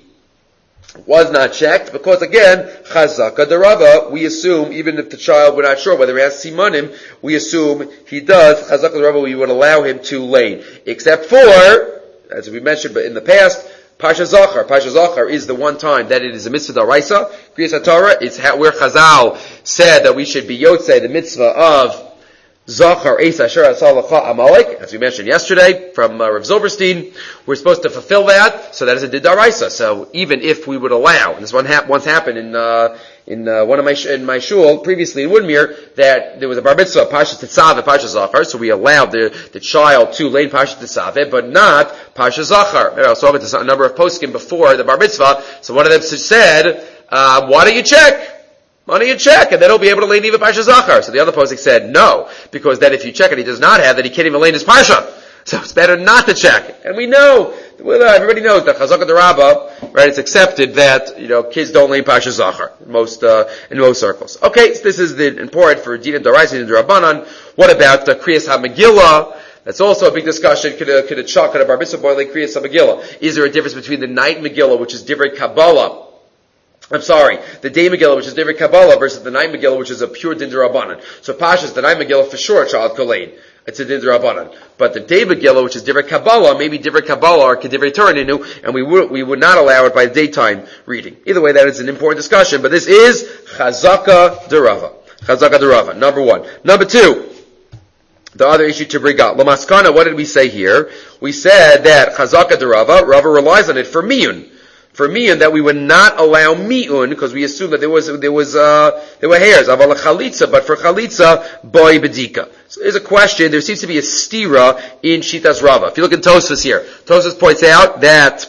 was not checked, because again, Chazaka D'Rava, we assume, even if the child, we're not sure whether he has simanim, we assume he does, Chazaka D'Rava, we would allow him to lane. Except for, as we mentioned but in the past, Parsha Zachar. Parsha Zachar is the one time that it is a mitzvah d'oraisa. Kriyas HaTorah, it's where Chazal said that we should be yotzei the mitzvah of Zachar Eis Asher Asalacha Amalek, as we mentioned yesterday from uh, Rav Zilberstein. We're supposed to fulfill that, so that is a d'oraisa. So even if we would allow, and this one hap- once happened in uh, in uh, one of my sh- in my shul previously in Woodmere, that there was a bar mitzvah Parsha Tetzaveh, Parsha Zachar, so we allowed the the child to lane Parsha Tetzaveh, but not Parsha Zachar. And I was talking to a number of poskim before the bar mitzvah, so one of them said, uh, "Why don't you check? Why don't you check, and then he'll be able to lane even Parsha Zachar?" So the other posik said, "No, because then if you check and he does not have, then he can't even lane his Parsha. So it's better not to check." And we know, well, everybody knows that Chazaka D'Rabba, right, it's accepted that, you know, kids don't lane Parsha Zachar in most, uh, in most circles. Okay, so this is the important for Din and D'Oraisa and D'Rabbanan. What about the Kriyas HaMegillah? That's also a big discussion. Could a, could a child, could a bar mitzvah boy lane Kriyas HaMegillah? Is there a difference between the night Megillah, which is Divrei Kabbalah, I'm sorry, the day Megillah, which is Divrei Kabbalah, versus the night Megillah, which is a pure Din D'Rabbanan. So Pashas, the night Megillah, for sure a child could lane. It's a Din D'Rabbanan. But the day Megillah, which is Divrei Kabbalah, maybe Divrei Kabbalah or Kedivrei Toraninu, and we would, we would not allow it by daytime reading. Either way, that is an important discussion, but this is Chazaka D'Rava. Chazaka D'Rava, number one. Number two, the other issue to bring up. Lamaskana, what did we say here? We said that Chazaka D'Rava, Rava relies on it for Miyun. for mi'un that we would not allow mi'un because we assume that there was there was uh, there were hairs. Aval chalitza, but for chalitza boy bedika. So there's a question. There seems to be a stira in Shitas Rava. If you look in Tosfos here, Tosfos points out that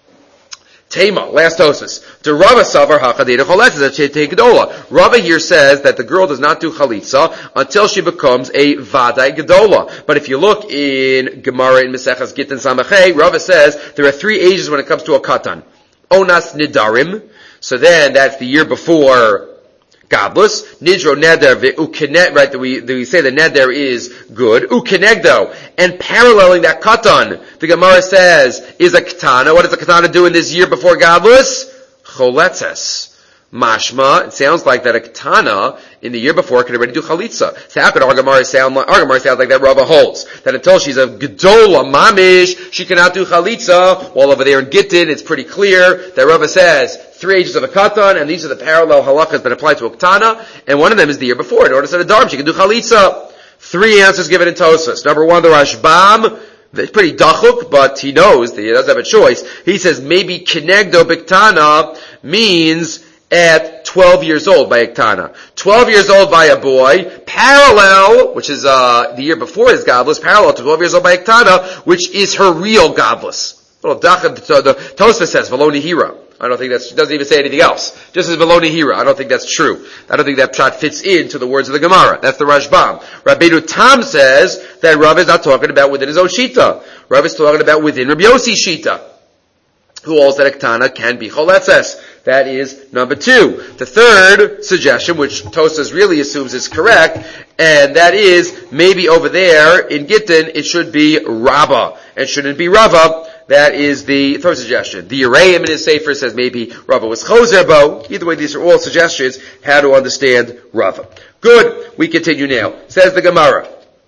Tema, last Tosfos. The Rava Savar Hakadeda Choletzes Rava here says that the girl does not do chalitza until she becomes a Vadai Gedola. But if you look in Gemara in Maseches Gittin Samachay, Rava says there are three ages when it comes to a katan. Onas Nidarim, so then that's the year before Gadlus. Nidro Neder Ukeneg, right, that we, that we say the Neder is good. Ukenegdo. And paralleling that katan, the Gemara says, is a katana. What does a katana do in this year before Gadlus? Choletzes. Mashma, it sounds like that a katana in the year before can already do chalitza. So how could our Gemara sound like, our Gemara sounds like that Rava holds? That until she's a gedola mamish, she cannot do chalitza. While over there in Gittin, it's pretty clear that Rava says three ages of a katan, and these are the parallel halachas that apply to a katana, and one of them is the year before. In order to set a darm, she can do chalitza. Three answers given in Tosfos. Number one, the Rashbam. It's pretty dachuk, but he knows that he doesn't have a choice. He says maybe kinegdo biktana means at twelve years old by Iktana. twelve years old by a boy, parallel, which is uh the year before his godless, parallel to twelve years old by Iktana, which is her real godless. Well, the Tosfos says, Velo Nihira. I don't think that's, doesn't even say anything else. Just as Velo Nihira. I don't think that's true. I don't think that pshat fits into the words of the Gemara. That's the Rashbam. Rabbeinu Tam says that Rav is not talking about within his own Shita. Rav is talking about within Rabbi Yossi's Shita, who holds that a katana can be choletzes. That is number two. The third suggestion, which Tosfos really assumes is correct, and that is maybe over there in Gittin it should be Rabba. It shouldn't be Rava. That is the third suggestion. The Yereim in his Sefer says maybe Rava was Choser Bo. Either way, these are all suggestions how to understand Rava. Good. We continue now. Says the Gemara.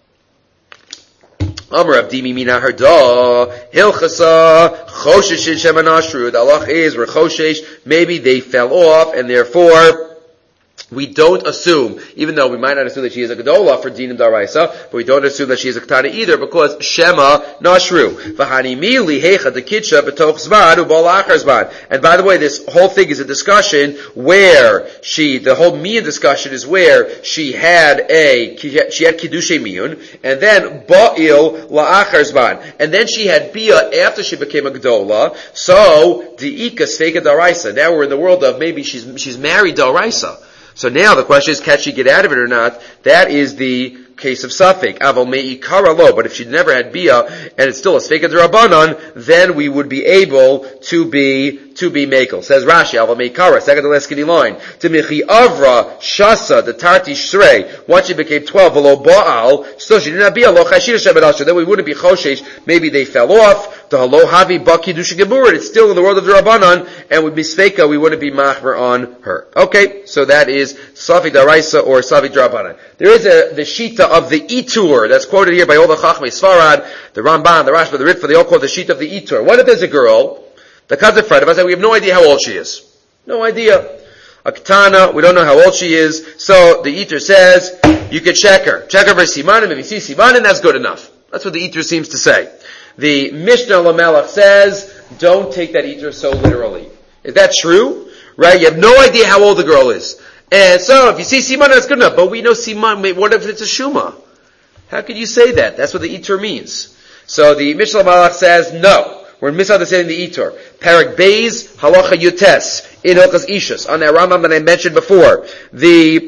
Amar Abdimi Mina Herda Hilchasa Choshesh Shemanashru. The halach is where Choshesh, maybe they fell off, and therefore we don't assume, even though we might not assume that she is a Gedola for Dinim Daraisa, but we don't assume that she is a Katana either, because Shema Nashru. V'hanimi lihecha the Kitsha b'toch zman u'bal achar zman. And by the way, this whole thing is a discussion where she, the whole Miyun discussion is where she had a, she had Kiddushay Miyun, and then Ba'il la'achar zman. And then she had Bia after she became a Gedola, so Di'ika Steika Daraisa. Now we're in the world of maybe she's, she's married Daraisa. So now the question is, can she get out of it or not? That is the case of Safek. Aval me'i karalo. But if she never had Bia, and it's still a Sfeika d'Rabbanan, then we would be able to be, to be Mekel. Says Rashi, Aval me'i kara, second to last skinny line. Timichi avra, shasa, the tarti shrei. Once she became twelve, below Baal, still she didn't have Bia, lo chashir shebenasha. Then we wouldn't be Choshesh. Maybe they fell off. The halo havi baki dusha gemur. It's still in the world of the Rabbanan, and with Misfeika, we wouldn't be machmer on her. Okay, so that is Safek d'Araisa or Safek d'Rabbanan. There is a, the Shita of the Itur, that's quoted here by all the Chachmei Sfarad, the Ramban, the Rashba, the Ritva, they all call the Shita of the Itur. What if there's a girl that comes in front of us and we have no idea how old she is? No idea. A Ketana, we don't know how old she is, so the Itur says, you can check her. Check her for Simanim, if you see Simanim, that's good enough. That's what the Itur seems to say. The Mishnah Lamelech says, don't take that Itur so literally. Is that true? Right? You have no idea how old the girl is. And so, if you see Siman, that's good enough. But we know Siman, what if it's a Shuma? How could you say that? That's what the Itur means. So the Mishnah Malach says, no. We're misunderstanding the Itur. Parak Beis, Halacha Yutes, in Hilchas Ishus. On that Rambam that I mentioned before. The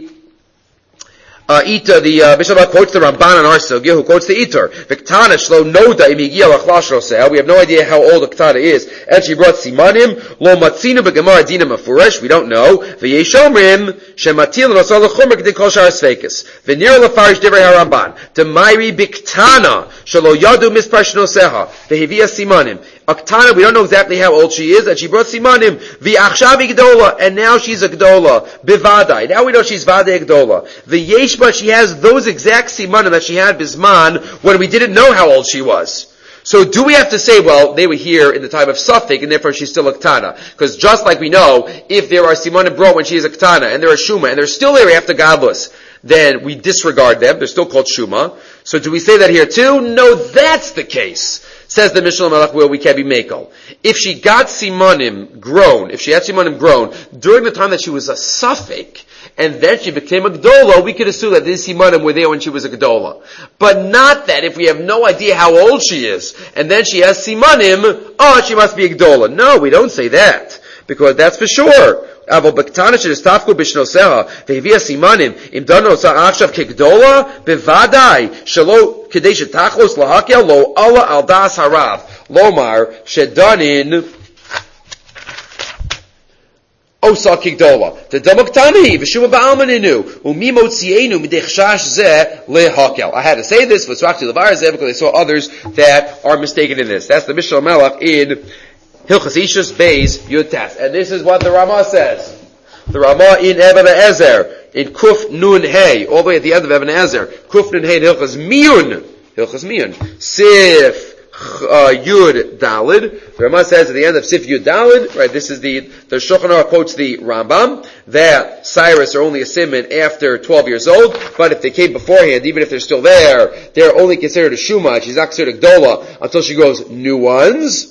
Uh, Ita, the, uh, Mishnah quotes the Ramban on our Sugya, who quotes the Itur. Viktana shlo noda imigia lachlash roseh. We have no idea how old the Ktana is. And she brought simanim, lo matzinu begemara dina mafuresh. We don't know. V'yeshomrim, shematil rosal l'chumer k'din kol shar sveikis. V'nir lefarish divrei haramban. Demairi biktana, shlo yadu mispar shnoseha. V'hivia simanim. Aktana, we don't know exactly how old she is, and she brought simanim. V'achshavi gdola, and now she's a gdola. Bivadai. Now we know she's vadei gdola. V'yesh, but she has those exact simanim that she had bisman when we didn't know how old she was. So do we have to say, well, they were here in the time of Safek, and therefore she's still a Ktana? Because just like we know, if there are simanim brought when she is a Ktana, and there are Shuma, and they're still there after Gadlus, then we disregard them. They're still called Shuma. So do we say that here too? No, that's the case. Says the Mishnah Malach where we can be makel. If she got simanim grown, if she had simanim grown during the time that she was a suffix, and then she became a gdola, we could assume that these simanim were there when she was a gdola. But not that if we have no idea how old she is, and then she has simanim, oh, she must be a gdola. No, we don't say that. Because that's for sure. אבל בקטנה שנסתפקו בשנוסיה והביאה סימנים אם דנו אותה עכשיו כגדולה בוודאי שלא כדי שתחלוס להקל לא עלה על דעס הרב לומר שדנין עושה כגדולה דדמה קטנה היא ושום בעלמא ננו ומי מוציאנו מדי חשש זה להקל. I had to say this but swakti levar זה because I saw others that are mistaken in this. That's the Mishnah Melech in Hilchos Ishus Beis Yud Tes. And this is what the Ramah says. The Ramah in Eben Ezer, in Kuf Nun Hey, all the way at the end of Eben Ezer, Kuf Nun Hey in Hilchos Miyun, Hilchos Miyun, Sif uh, Yud Dalid. The Ramah says at the end of Sif Yud Dalid, right, this is the, the Shulchan Aruch quotes the Rambam, that Cyrus are only a simon after twelve years old, but if they came beforehand, even if they're still there, they're only considered a Shuma, she's not considered a Gdola, until she grows new ones.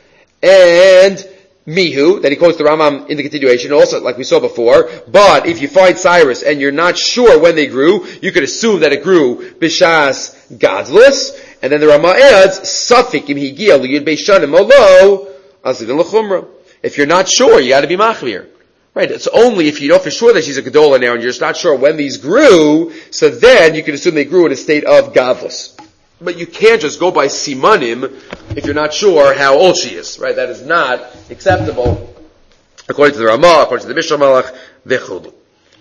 And Mihu, that he quotes the Rambam in the continuation, also like we saw before. But if you find Cyrus and you're not sure when they grew, you could assume that it grew b'shas gadlus. And then the Rambam adds, Safik im higia liyud beishanim olo azidin l'chumra. If you're not sure, you got to be machmir. Right? It's only if you know for sure that she's a gedola now and you're just not sure when these grew, so then you can assume they grew in a state of gadlus. But you can't just go by simanim if you're not sure how old she is, right? That is not acceptable according to the Ramah, according to the Mishnah Malach, v'chudu.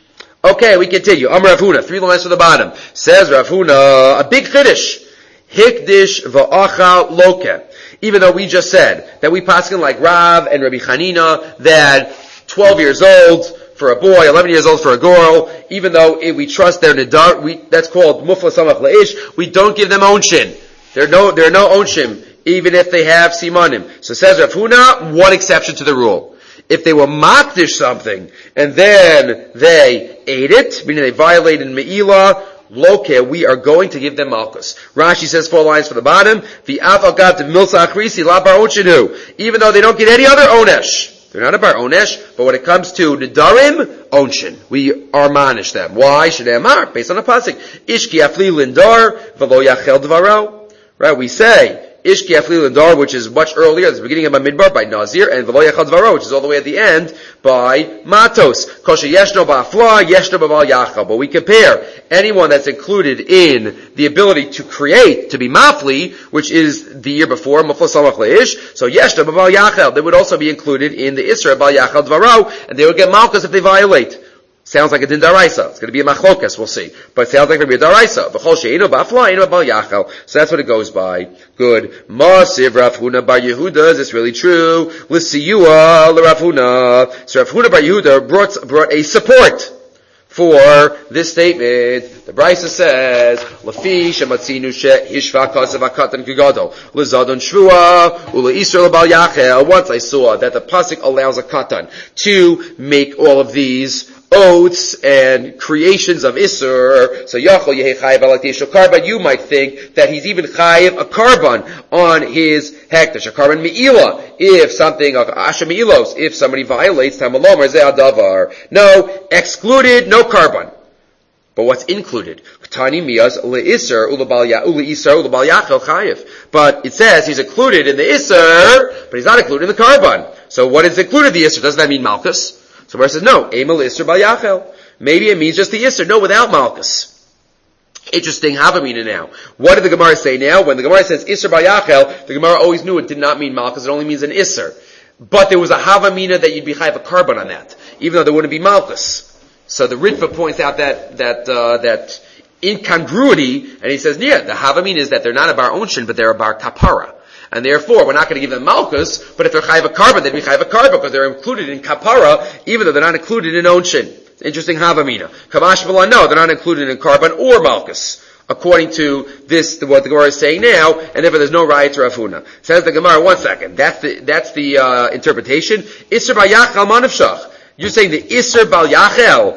Okay, we continue. Am Rav Huna, three lines to the bottom. Says Rav Huna, a big chiddush. Hikdish v'achal loke. Even though we just said that we paskin like Rav and Rabbi Chanina, that twelve years old for a boy, eleven years old for a girl, even though if we trust their nidar, we, that's called mufla samach leish, we don't give them onshin. There are no, there are no onshim, even if they have simanim. So says Rav Huna, one exception to the rule. If they were makdish something, and then they ate it, meaning they violated me'ilah, loke, we are going to give them malchus. Rashi says four lines from the bottom, v'af al gav milsa achrisi la bar onshinu, even though they don't get any other onesh. They're not a bar onesh, but when it comes to nidarim, onshin. We are manish them. Why? Shneimar, based on a pasuk. Ishki afli lindar, v'lo yachel dvaro. Right, we say, Ishki afli lindar, which is much earlier, at the beginning of Bamidbar, by Nazir, and v'lo yachel dvaro, which is all the way at the end, by Matos. Kosha yeshno ba'afla, yeshno ba'val yachel. But we compare anyone that's included in the ability to create, to be mafli, which is the year before, mafla samach leish, so yeshna ba'val yachel, they would also be included in the Isra ba'al yachel dvaro, and they would get malchus if they violate. Sounds like a din daraisa. It's going to be a machlokas, we'll see. But it sounds like it's going to be a daraisa. V'chol she'enu ba'afla, enu ba'al yachel. So that's what it goes by. Good. Masiv Rav Huna bar Yehuda, is this really true? L'siyua l'Rav Huna. So Rav Huna bar Yehuda brought, brought a support for this statement. The Brisa says, Lafi shematzinu she'ishva kasav hakatan kigado, l'zadon shvua, u'le'isr l'bal yachel. Once I saw that the pasuk allows a katan to make all of these oaths and creations of Isser, so Yachol Yehi Chayiv Alak Karban, you might think that he's even Chayiv a Karban on his Hekdesh, a Karban Me'ilah, if something of Asha Me'ilos, if somebody violates Tamalomar Ze'adavar. No, excluded, no Karban. But what's included? Ktani Miyaz Le'Isser U'Lebal U'Lebal Yachel Chayiv. But it says he's included in the Isser, but he's not included in the Karban. So what is included in the Isser? Doesn't that mean Malchus? So where it says, no, Emal Isser Bal Yachel. Maybe it means just the Isser. No, without Malchus. Interesting Havamina now. What did the Gemara say now? When the Gemara says Isser Bal Yachel, the Gemara always knew it did not mean Malchus, it only means an Isser. But there was a Havamina that you'd be chayav a Karban on that, even though there wouldn't be Malchus. So the Ritva points out that, that, uh, that incongruity, and he says, yeah, the Havamina is that they're not a Bar Onshin, but they're a Bar Kapara. And therefore, we're not going to give them malchus, but if they're chayiv a karban, they'd be chayiv a karban, because they're included in kapara, even though they're not included in onshin. It's interesting havamina. Kamash v'la, no, they're not included in karban or malchus, according to this, what the Gemara is saying now, and therefore there's no riot to Rav Huna. Says the Gemara, one second, that's the, that's the, uh, interpretation. Isser bal yachel manavshach. You're saying the Isser bal yachel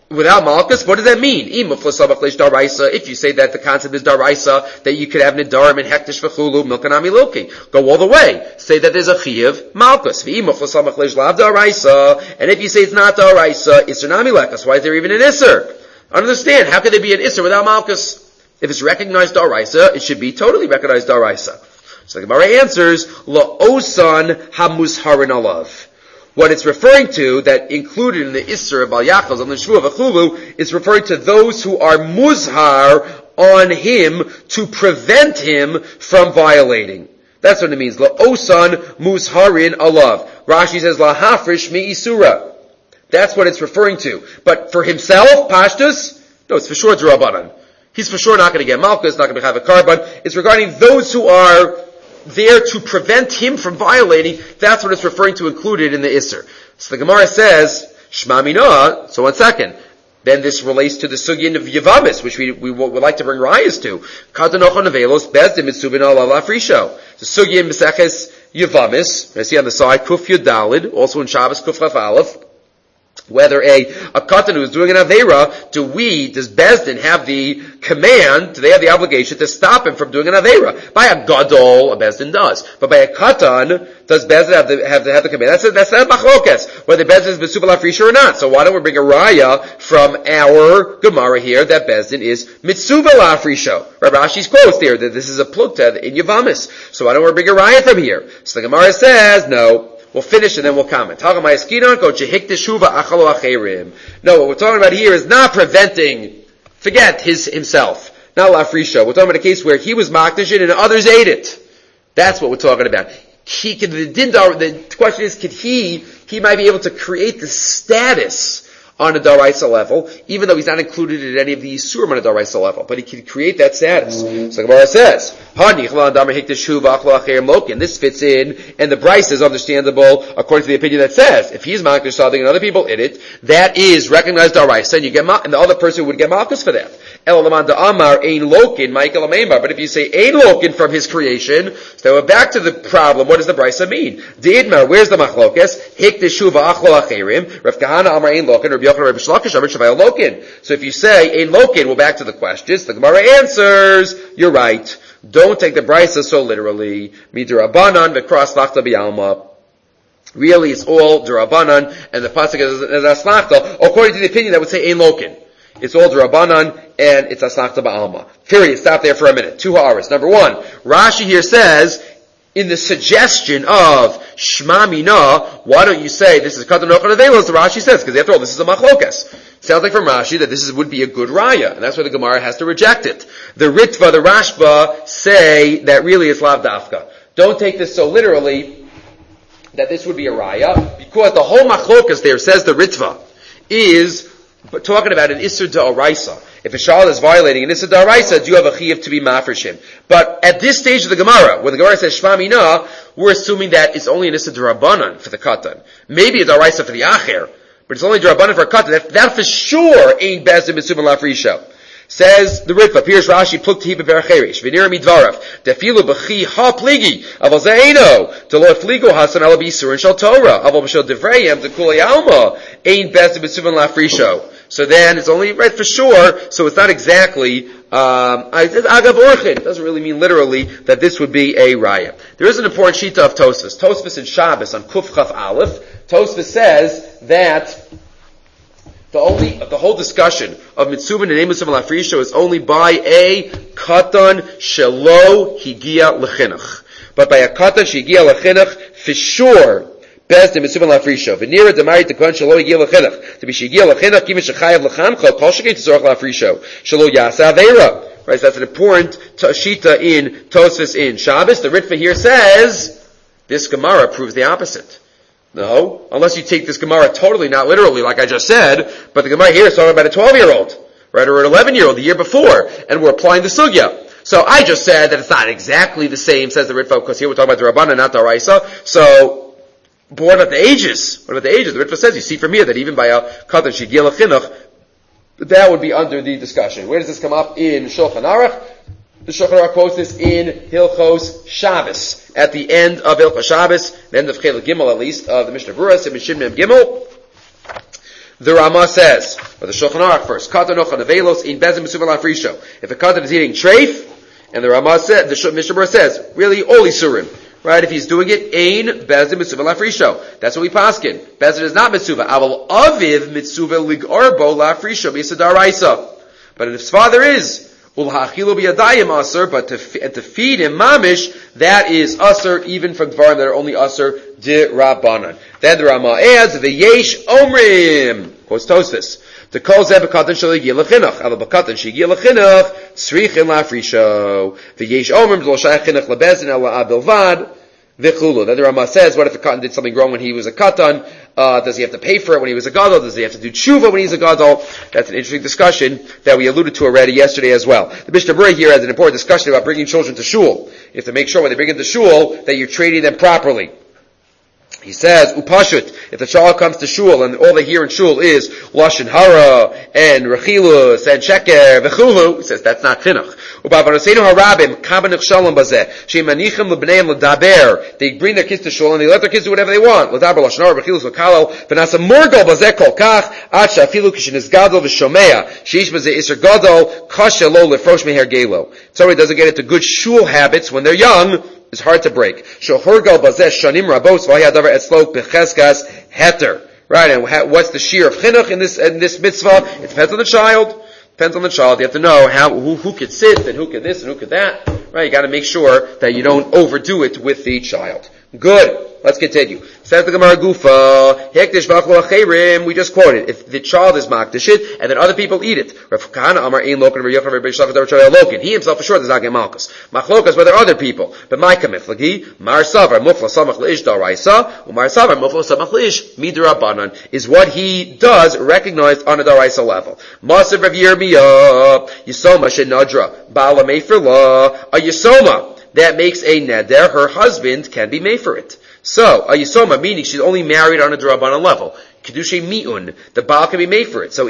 without Malkus, what does that mean? If you say that the concept is Daraisa, that you could have Nidarim and Hektish V'chulu, Milkanami Loki. Go all the way. Say that there's a Chiyav Malkus. And if you say it's not Daraisa, Isser Nami Lekas. Why is there even an Isser? I don't understand. How could there be an Isser without Malkus? If it's recognized Daraisa, it should be totally recognized Daraisa. So the Gemara answers, La'osan hamuzharin alav. What it's referring to, that included in the Isser of Bal Yachaz on the Shvu of Achulu, is referring to those who are muzhar on him to prevent him from violating. That's what it means. La'osan muzharin alav. Rashi says, La'hafrish mi isura. That's what it's referring to. But for himself, Pashtus, no, it's for sure D'Rabbanan. He's for sure not going to get Malkus, not going to have a carbon. It's regarding those who are there to prevent him from violating. That's what it's referring to included in the Isser. So the Gemara says, Shma Mina, so one second. Then this relates to the Sugyan of Yavamis, which we, we would like to bring Rayas to. Katanocha Nevelos, Bezdin Mitzubin Ala Frisho. The Sugyan Meseches Yavamis, I see on the side, Kuf Yudalid, also in Shabbos, Kuf Chaf Aleph. Whether a, a katan who is doing an Aveira, do we, does Bezdin have the command, do they have the obligation to stop him from doing an Aveira? By a Gadol, a Bezdin does. But by a katan, does Bezdin have the, have the, have the command? That's a, that's not Machlokes, whether Bezdin is B'Subal HaFrisha or not. So why don't we bring a Raya from our Gemara here that Bezdin is Mitzubal HaFrisha? Rabbi Rashi's quotes there that this is a plukta in Yavamis. So why don't we bring a Raya from here? So the Gemara says, no. We'll finish and then we'll comment. No, what we're talking about here is not preventing, forget his himself, not lafrisha. We're talking about a case where he was makdashin and others ate it. That's what we're talking about. He could, the, the question is, could he, he might be able to create the status on a Daraisa level, even though he's not included in any of the Yisurim on a Daraisa level, but he can create that status. Mm-hmm. So Gemara says, and this fits in, and the Bryce is understandable according to the opinion that says, if he's Malkus something and other people in it, that is recognized Daraisa, and you get and the other person would get Malkus for that. But if you say Ein Lokin from his creation, so we're back to the problem, what does the Bryce mean? Where's the Machlokes? Hik Teshuva Achlo Acherim, Rav Kahana Amar Ein Lokin, Rabbi So if you say Ein Lokin, we're back to the questions. The Gemara answers, you're right. Don't take the Brisa so literally. Midrabanan v'kras lachta b'yalma. Really, it's all Durabanan, and the pasuk is, is aslachta, according to the opinion that would say Ein Lokin. It's all Durabanan, and it's aslachta b'alma. Period. Stop there for a minute. Two hours. Number one, Rashi here says, in the suggestion of Shma Mina, why don't you say this is Katan Nochon Avelos? The Rashi says, because after all, this is a Machlokes. Sounds like from Rashi that this is, would be a good Raya, and that's why the Gemara has to reject it. The Ritva, the Rashba say that really it's Lav Dafka. Don't take this so literally that this would be a Raya, because the whole Machlokes there, says the Ritva, is talking about an Isser Da'araisa. If a child is violating an Issa Daraisa, do you have a Chiyav to be Mafreshim? But at this stage of the Gemara, when the Gemara says Shma Mina, we're assuming that it's only an Issa Darabanan for the Katan. Maybe a Daraisa for the Acher, but it's only Darabanan for a Katan. That, that for sure ain't Bezim B'Subin Lafrisha. Says the Ritva, Pirush Rashi, Pluk Tehiba Beracherish, V'nira Midvarav, Defilu B'chi Ha Pligi, Aval Zaino, Delor Fligo Hasan Ala B'Yisur and Shal Torah, Aval B'Shal Devrayim, Dekulei Alma, ain't Bezim B'Subin Lafrisha. So then it's only right for sure, so it's not exactly, um, Agav Orchin. It doesn't really mean literally that this would be a Raya. There is an important shita of Tosfos. Tosfos in Shabbos on Kuf Chaf Aleph, Tosfos says that the only, the whole discussion of Mitzubin and Emus of Lafrisha is only by a Katan Shelo Higia Lechinach. But by a Katan Shigia Lechinach, for sure, Best in Mitzubin Lafrisha. V'nira demari tekon shelo yigia lechinach. To be shigia lechinach, given shechayav lechamcha, kol shekei tzorach lafrisha. Shelo yasa aveira. Right, so that's an important shita in Tosfos in Shabbos. The Ritva here says, this Gemara proves the opposite. No, unless you take this Gemara totally, not literally, like I just said, but the Gemara here is talking about a twelve-year-old, right, or an eleven-year-old the year before, and we're applying the sugya. So I just said that it's not exactly the same, says the Ritva, because here we're talking about the Rabbana, not the Raisa. So, but what about the ages? What about the ages? The Ritva says, you see from here that even by a Katan Shigil Chinuch, that would be under the discussion. Where does this come up? In Shulchan Aruch. The Shulchan Aruch quotes this in Hilchos Shabbos. At the end of Hilchos Shabbos, the end of Chelek Gimel at least, of the Mishnah Berurah, Simon Shimon Gimel. The Rama says, or the Shulchan Aruch first, Katan Ochan Avelos in Bezim Mesuva Lafrisho. If a Katan is eating treif, and the Rama said, the Mishnah Berurah says, really, Oli Surim. Right? If he's doing it, Ein Bezim Mesuva Lafrisho. That's what we paskin. Bezim is not Mesuva. Aval Aviv Mesuva Ligarbo Lafrisho Bisadaraisa. But if his father is, Ulhachilu biyadayim aser, but to, to feed him mamish, that is aser, even from dvarim that are only aser di rabbanan. Then the Rama adds, the yesh omrim, quotes Tosfos, to call zeh b'katan shaligi l'chinuch, ala b'katan shigi l'chinuch, tzrichin lafrisho, the yesh omrim, lo shayach chinuch lebezin, ala abilvad, v'chulu. Then the Rama says, what if a katan did something wrong when he was a katan? Uh, does he have to pay for it when he was a gadol? Does he have to do tshuva when he's a gadol? That's an interesting discussion that we alluded to already yesterday as well. The Mishnah Berurah here has an important discussion about bringing children to shul. You have to make sure when they bring them to shul that you're treating them properly. He says, upashut, if the child comes to shul and all they hear in shul is lashon hara and rechilus and sheker v'chulu, he says that's not chinuch. Ubavanoseinu harabim kabanich shalom bazeh sheimanichim lebneim l'daber. They bring their kids to shul and they let their kids do whatever they want. L'daber lashon hara rechilus v'kalal v'nasa murgal bazeh kol kach ad she'afilu kishin gadol v'shomea sheish bazeh iser gadol kasha lo lefrosh meher gelo. Somebody doesn't get into good shul habits when they're young. It's hard to break. Shohurgal bazeh shanim rabos v'hayadavar etzlo b'cheskas heter. Right, and what's the shear of chinuch in this in this mitzvah? It depends on the child. Depends on the child. You have to know how who, who could sit and who could this and who could that. Right, you got to make sure that you don't overdo it with the child. Good. Let's continue. Says the Gemara Gufa, Hektish v'achlo acherim, we just quoted. If the child is makdish it, and then other people eat it. Rav Kahana Amar Ein Loken, Rav Yochanan, Rav Shlach, Rav Loken. He himself for sure does not get malchus. Machlokas, whether other people. But my kamiflagi, Mar Savar, Mufla Samach Leish Daraisa, Umar Savar, Mufla Samach Leish Midrabanan, is what he does recognized on a Daraisa level. Masav Rav Yirmiyah, Yisoma Shenadra, Bala Mefer La, a Yisoma that makes a neder, her husband can be made for it. So, a yisoma, meaning she's only married on a drabanan level. Kedushe mi'un, the baal can be made for it. So,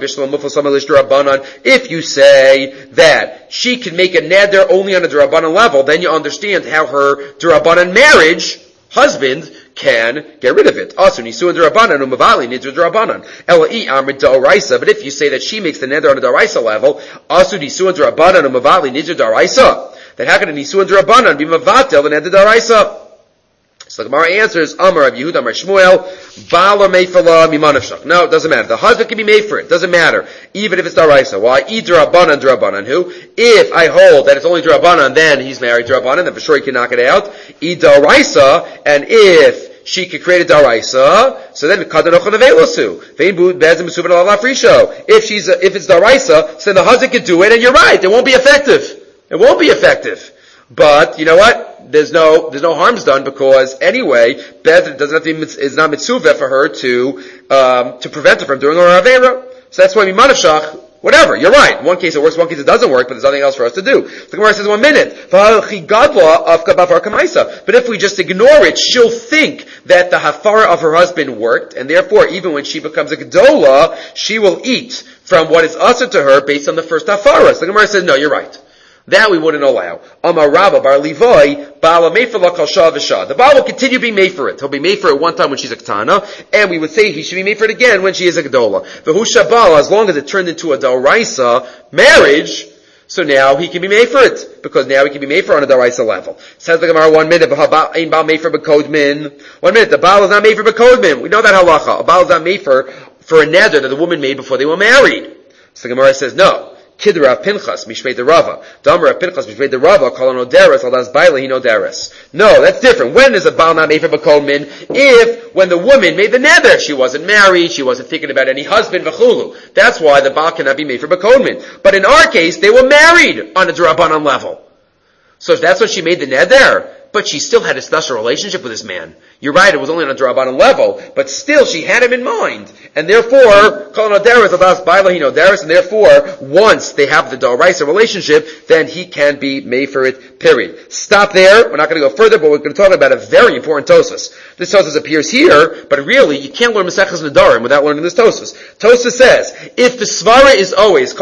if you say that she can make a neder only on a drabanan level, then you understand how her drabanan marriage, husband, can get rid of it. Also, nisuan drabanan umavali nidra drabanan. Ela'i amr da'oraisa. But if you say that she makes the neder on a da'oraisa level, also nisuan drabanan umavali nidra da'oraisa, then how can a nisuan drabanan be mavatel the neder da'oraisa? So the Gemara answers, Amar Rav Yehuda, Amar Shmuel, Bala Meifala Mimanavshach. No, it doesn't matter. The husband can be made for it. Doesn't matter. Even if it's Daraisa. Why? I Drabanan Drabanan. Who? If I hold that it's only Drabanan, then he's married Drabanan, then for sure he can knock it out. I Daraisa, and if she could create a Daraisa, so then Kadanochon Avelosu. If she's, a, if it's Daraisa, so then the husband can do it, and you're right. It won't be effective. It won't be effective. But, you know what? There's no, there's no harms done because anyway, Beth doesn't have to be, it's not mitzvah for her to, um, to prevent her from doing her avera. So that's why Mimanavshach, whatever, you're right. In one case it works, one case it doesn't work, but there's nothing else for us to do. The Gemara says one minute. But if we just ignore it, she'll think that the hafara of her husband worked, and therefore, even when she becomes a gedola, she will eat from what is usher to her based on the first hafara. So the Gemara says, no, you're right. That we wouldn't allow. Amar Rava bar Levi, Baal Mefer lakal shah v'shah. The Baal will continue being made for it. He'll be made for it one time when she's a Ketana, and we would say he should be made for it again when she is a Gedola. V'hu Shabal, as long as it turned into a Daraisa marriage, so now he can be made for it, because now he can be made for on a Daraisa level. Says the Gemara one minute, Ein Baal made for B'kodmin. One minute, the Baal is not made for B'kodmin. We know that halacha. A Baal is not made for, for a neder that the woman made before they were married. So the Gemara says, no. Kidra Pinchas Mishmei the Rava. Damra Pinchas Mishmei the Rava. Kalon Oderes Aldas Baila Hino Deres. No, that's different. When is a Baal not made for Bakolmin? If when the woman made the nether, she wasn't married, she wasn't thinking about any husband v'chulu. That's why the Baal cannot be made for Bakolmin. But in our case, they were married on a Drabanan level. So if that's when she made the nether, but she still had a special relationship with this man. You're right, it was only on a Drabanan level, but still she had him in mind. And therefore, and therefore, once they have the Daraisa relationship, then he can be made for it, period. Stop there. We're not going to go further, but we're going to talk about a very important Tosfos. This Tosfos appears here, but really, you can't learn Maseches Nedarim without learning this Tosfos. Tosfos says, if the Svara is always,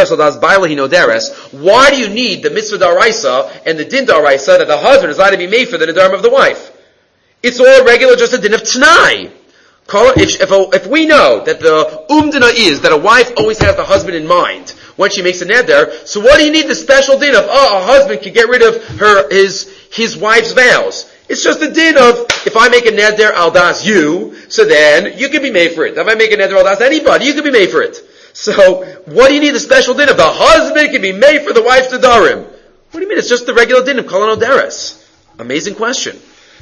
why do you need the Mitzvah Daraisa and the Din Daraisa that the husband is allowed to be made for the Nedarim of the wife? It's all regular, just a din of T'nai. If, if, a, if we know that the umdana is that a wife always has the husband in mind when she makes a neder, so what do you need the special din of, oh, a husband can get rid of her, his, his wife's vows? It's just the din of, if I make a neder, I'll das you, so then you can be made for it. If I make a neder, I'll das anybody, you can be made for it. So, what do you need the special din of? The husband can be made for the wife's nedarim. What do you mean? It's just the regular din of Kol Oderes. Amazing question.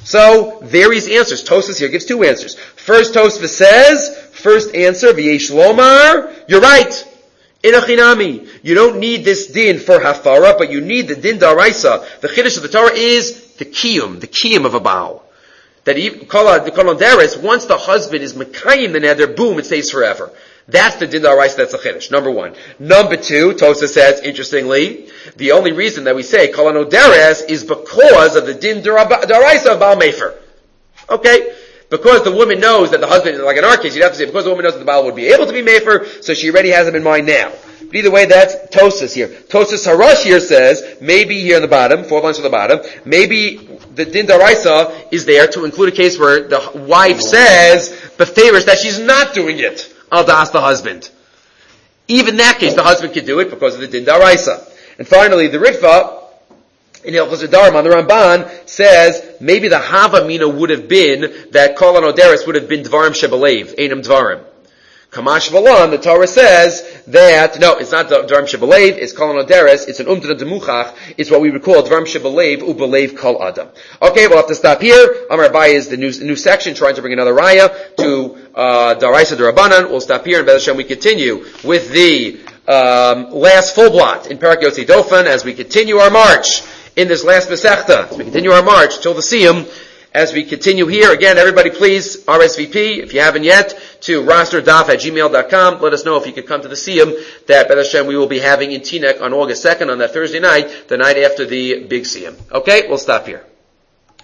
So, various answers. Tosfos here gives two answers. First Tosfos says, first answer, V'yesh lomar, you're right. Inachinami. You don't need this din for hafara, but you need the din daraisa. The chiddush of the Torah is the kiyum, the kiyum of a bow. That even, Kol Oderes, once the husband is mekayim the neder, boom, it stays forever. That's the din daraisa, that's the chiddush. Number one. Number two, Tosfos says, interestingly, the only reason that we say Kol Oderes is because of the din daraisa of Baal Mefer. Okay? Because the woman knows that the husband, like in our case, you'd have to say, because the woman knows that the Baal would be able to be Mefer, so she already has him in mind now. But either way, that's Tosfos here. Tosfos Harash here says, maybe here on the bottom, four lines to the bottom, maybe the din daraisa is there to include a case where the wife says, beferish, that she's not doing it. I'll das the husband. Even in that case, the husband can do it because of the din daraisa. And finally, the Ritva, in Hilchos Nedarim on the Ramban, says, maybe the Hava Mina would have been, that Kol Oderes would have been Dvarim Shebelev, Einam Dvarim. Kamash Valan, the Torah says that, no, it's not Dvarim Shebelev, it's Kol Oderes, it's an Umdana Demuchach, it's what we would call Dvarim Shebelev, Ubelev Kol Adam. Okay, we'll have to stop here. Amar Abaye is the new, new section, trying to bring another raya to, uh, Daraisa D'Rabbanan. We'll stop here, and B'ez Hashem we continue with the, um, last full blot in Parak Yotzei Dofen as we continue our march in this last Masechta, as we continue our march till the Siyum, as we continue here. Again, everybody please, R S V P, if you haven't yet, to rosterdaf at gmail dot com. Let us know if you could come to the Siyum that, B'ez Hashem, we will be having in Teaneck on August second, on that Thursday night, the night after the big Siyum. Okay, we'll stop here.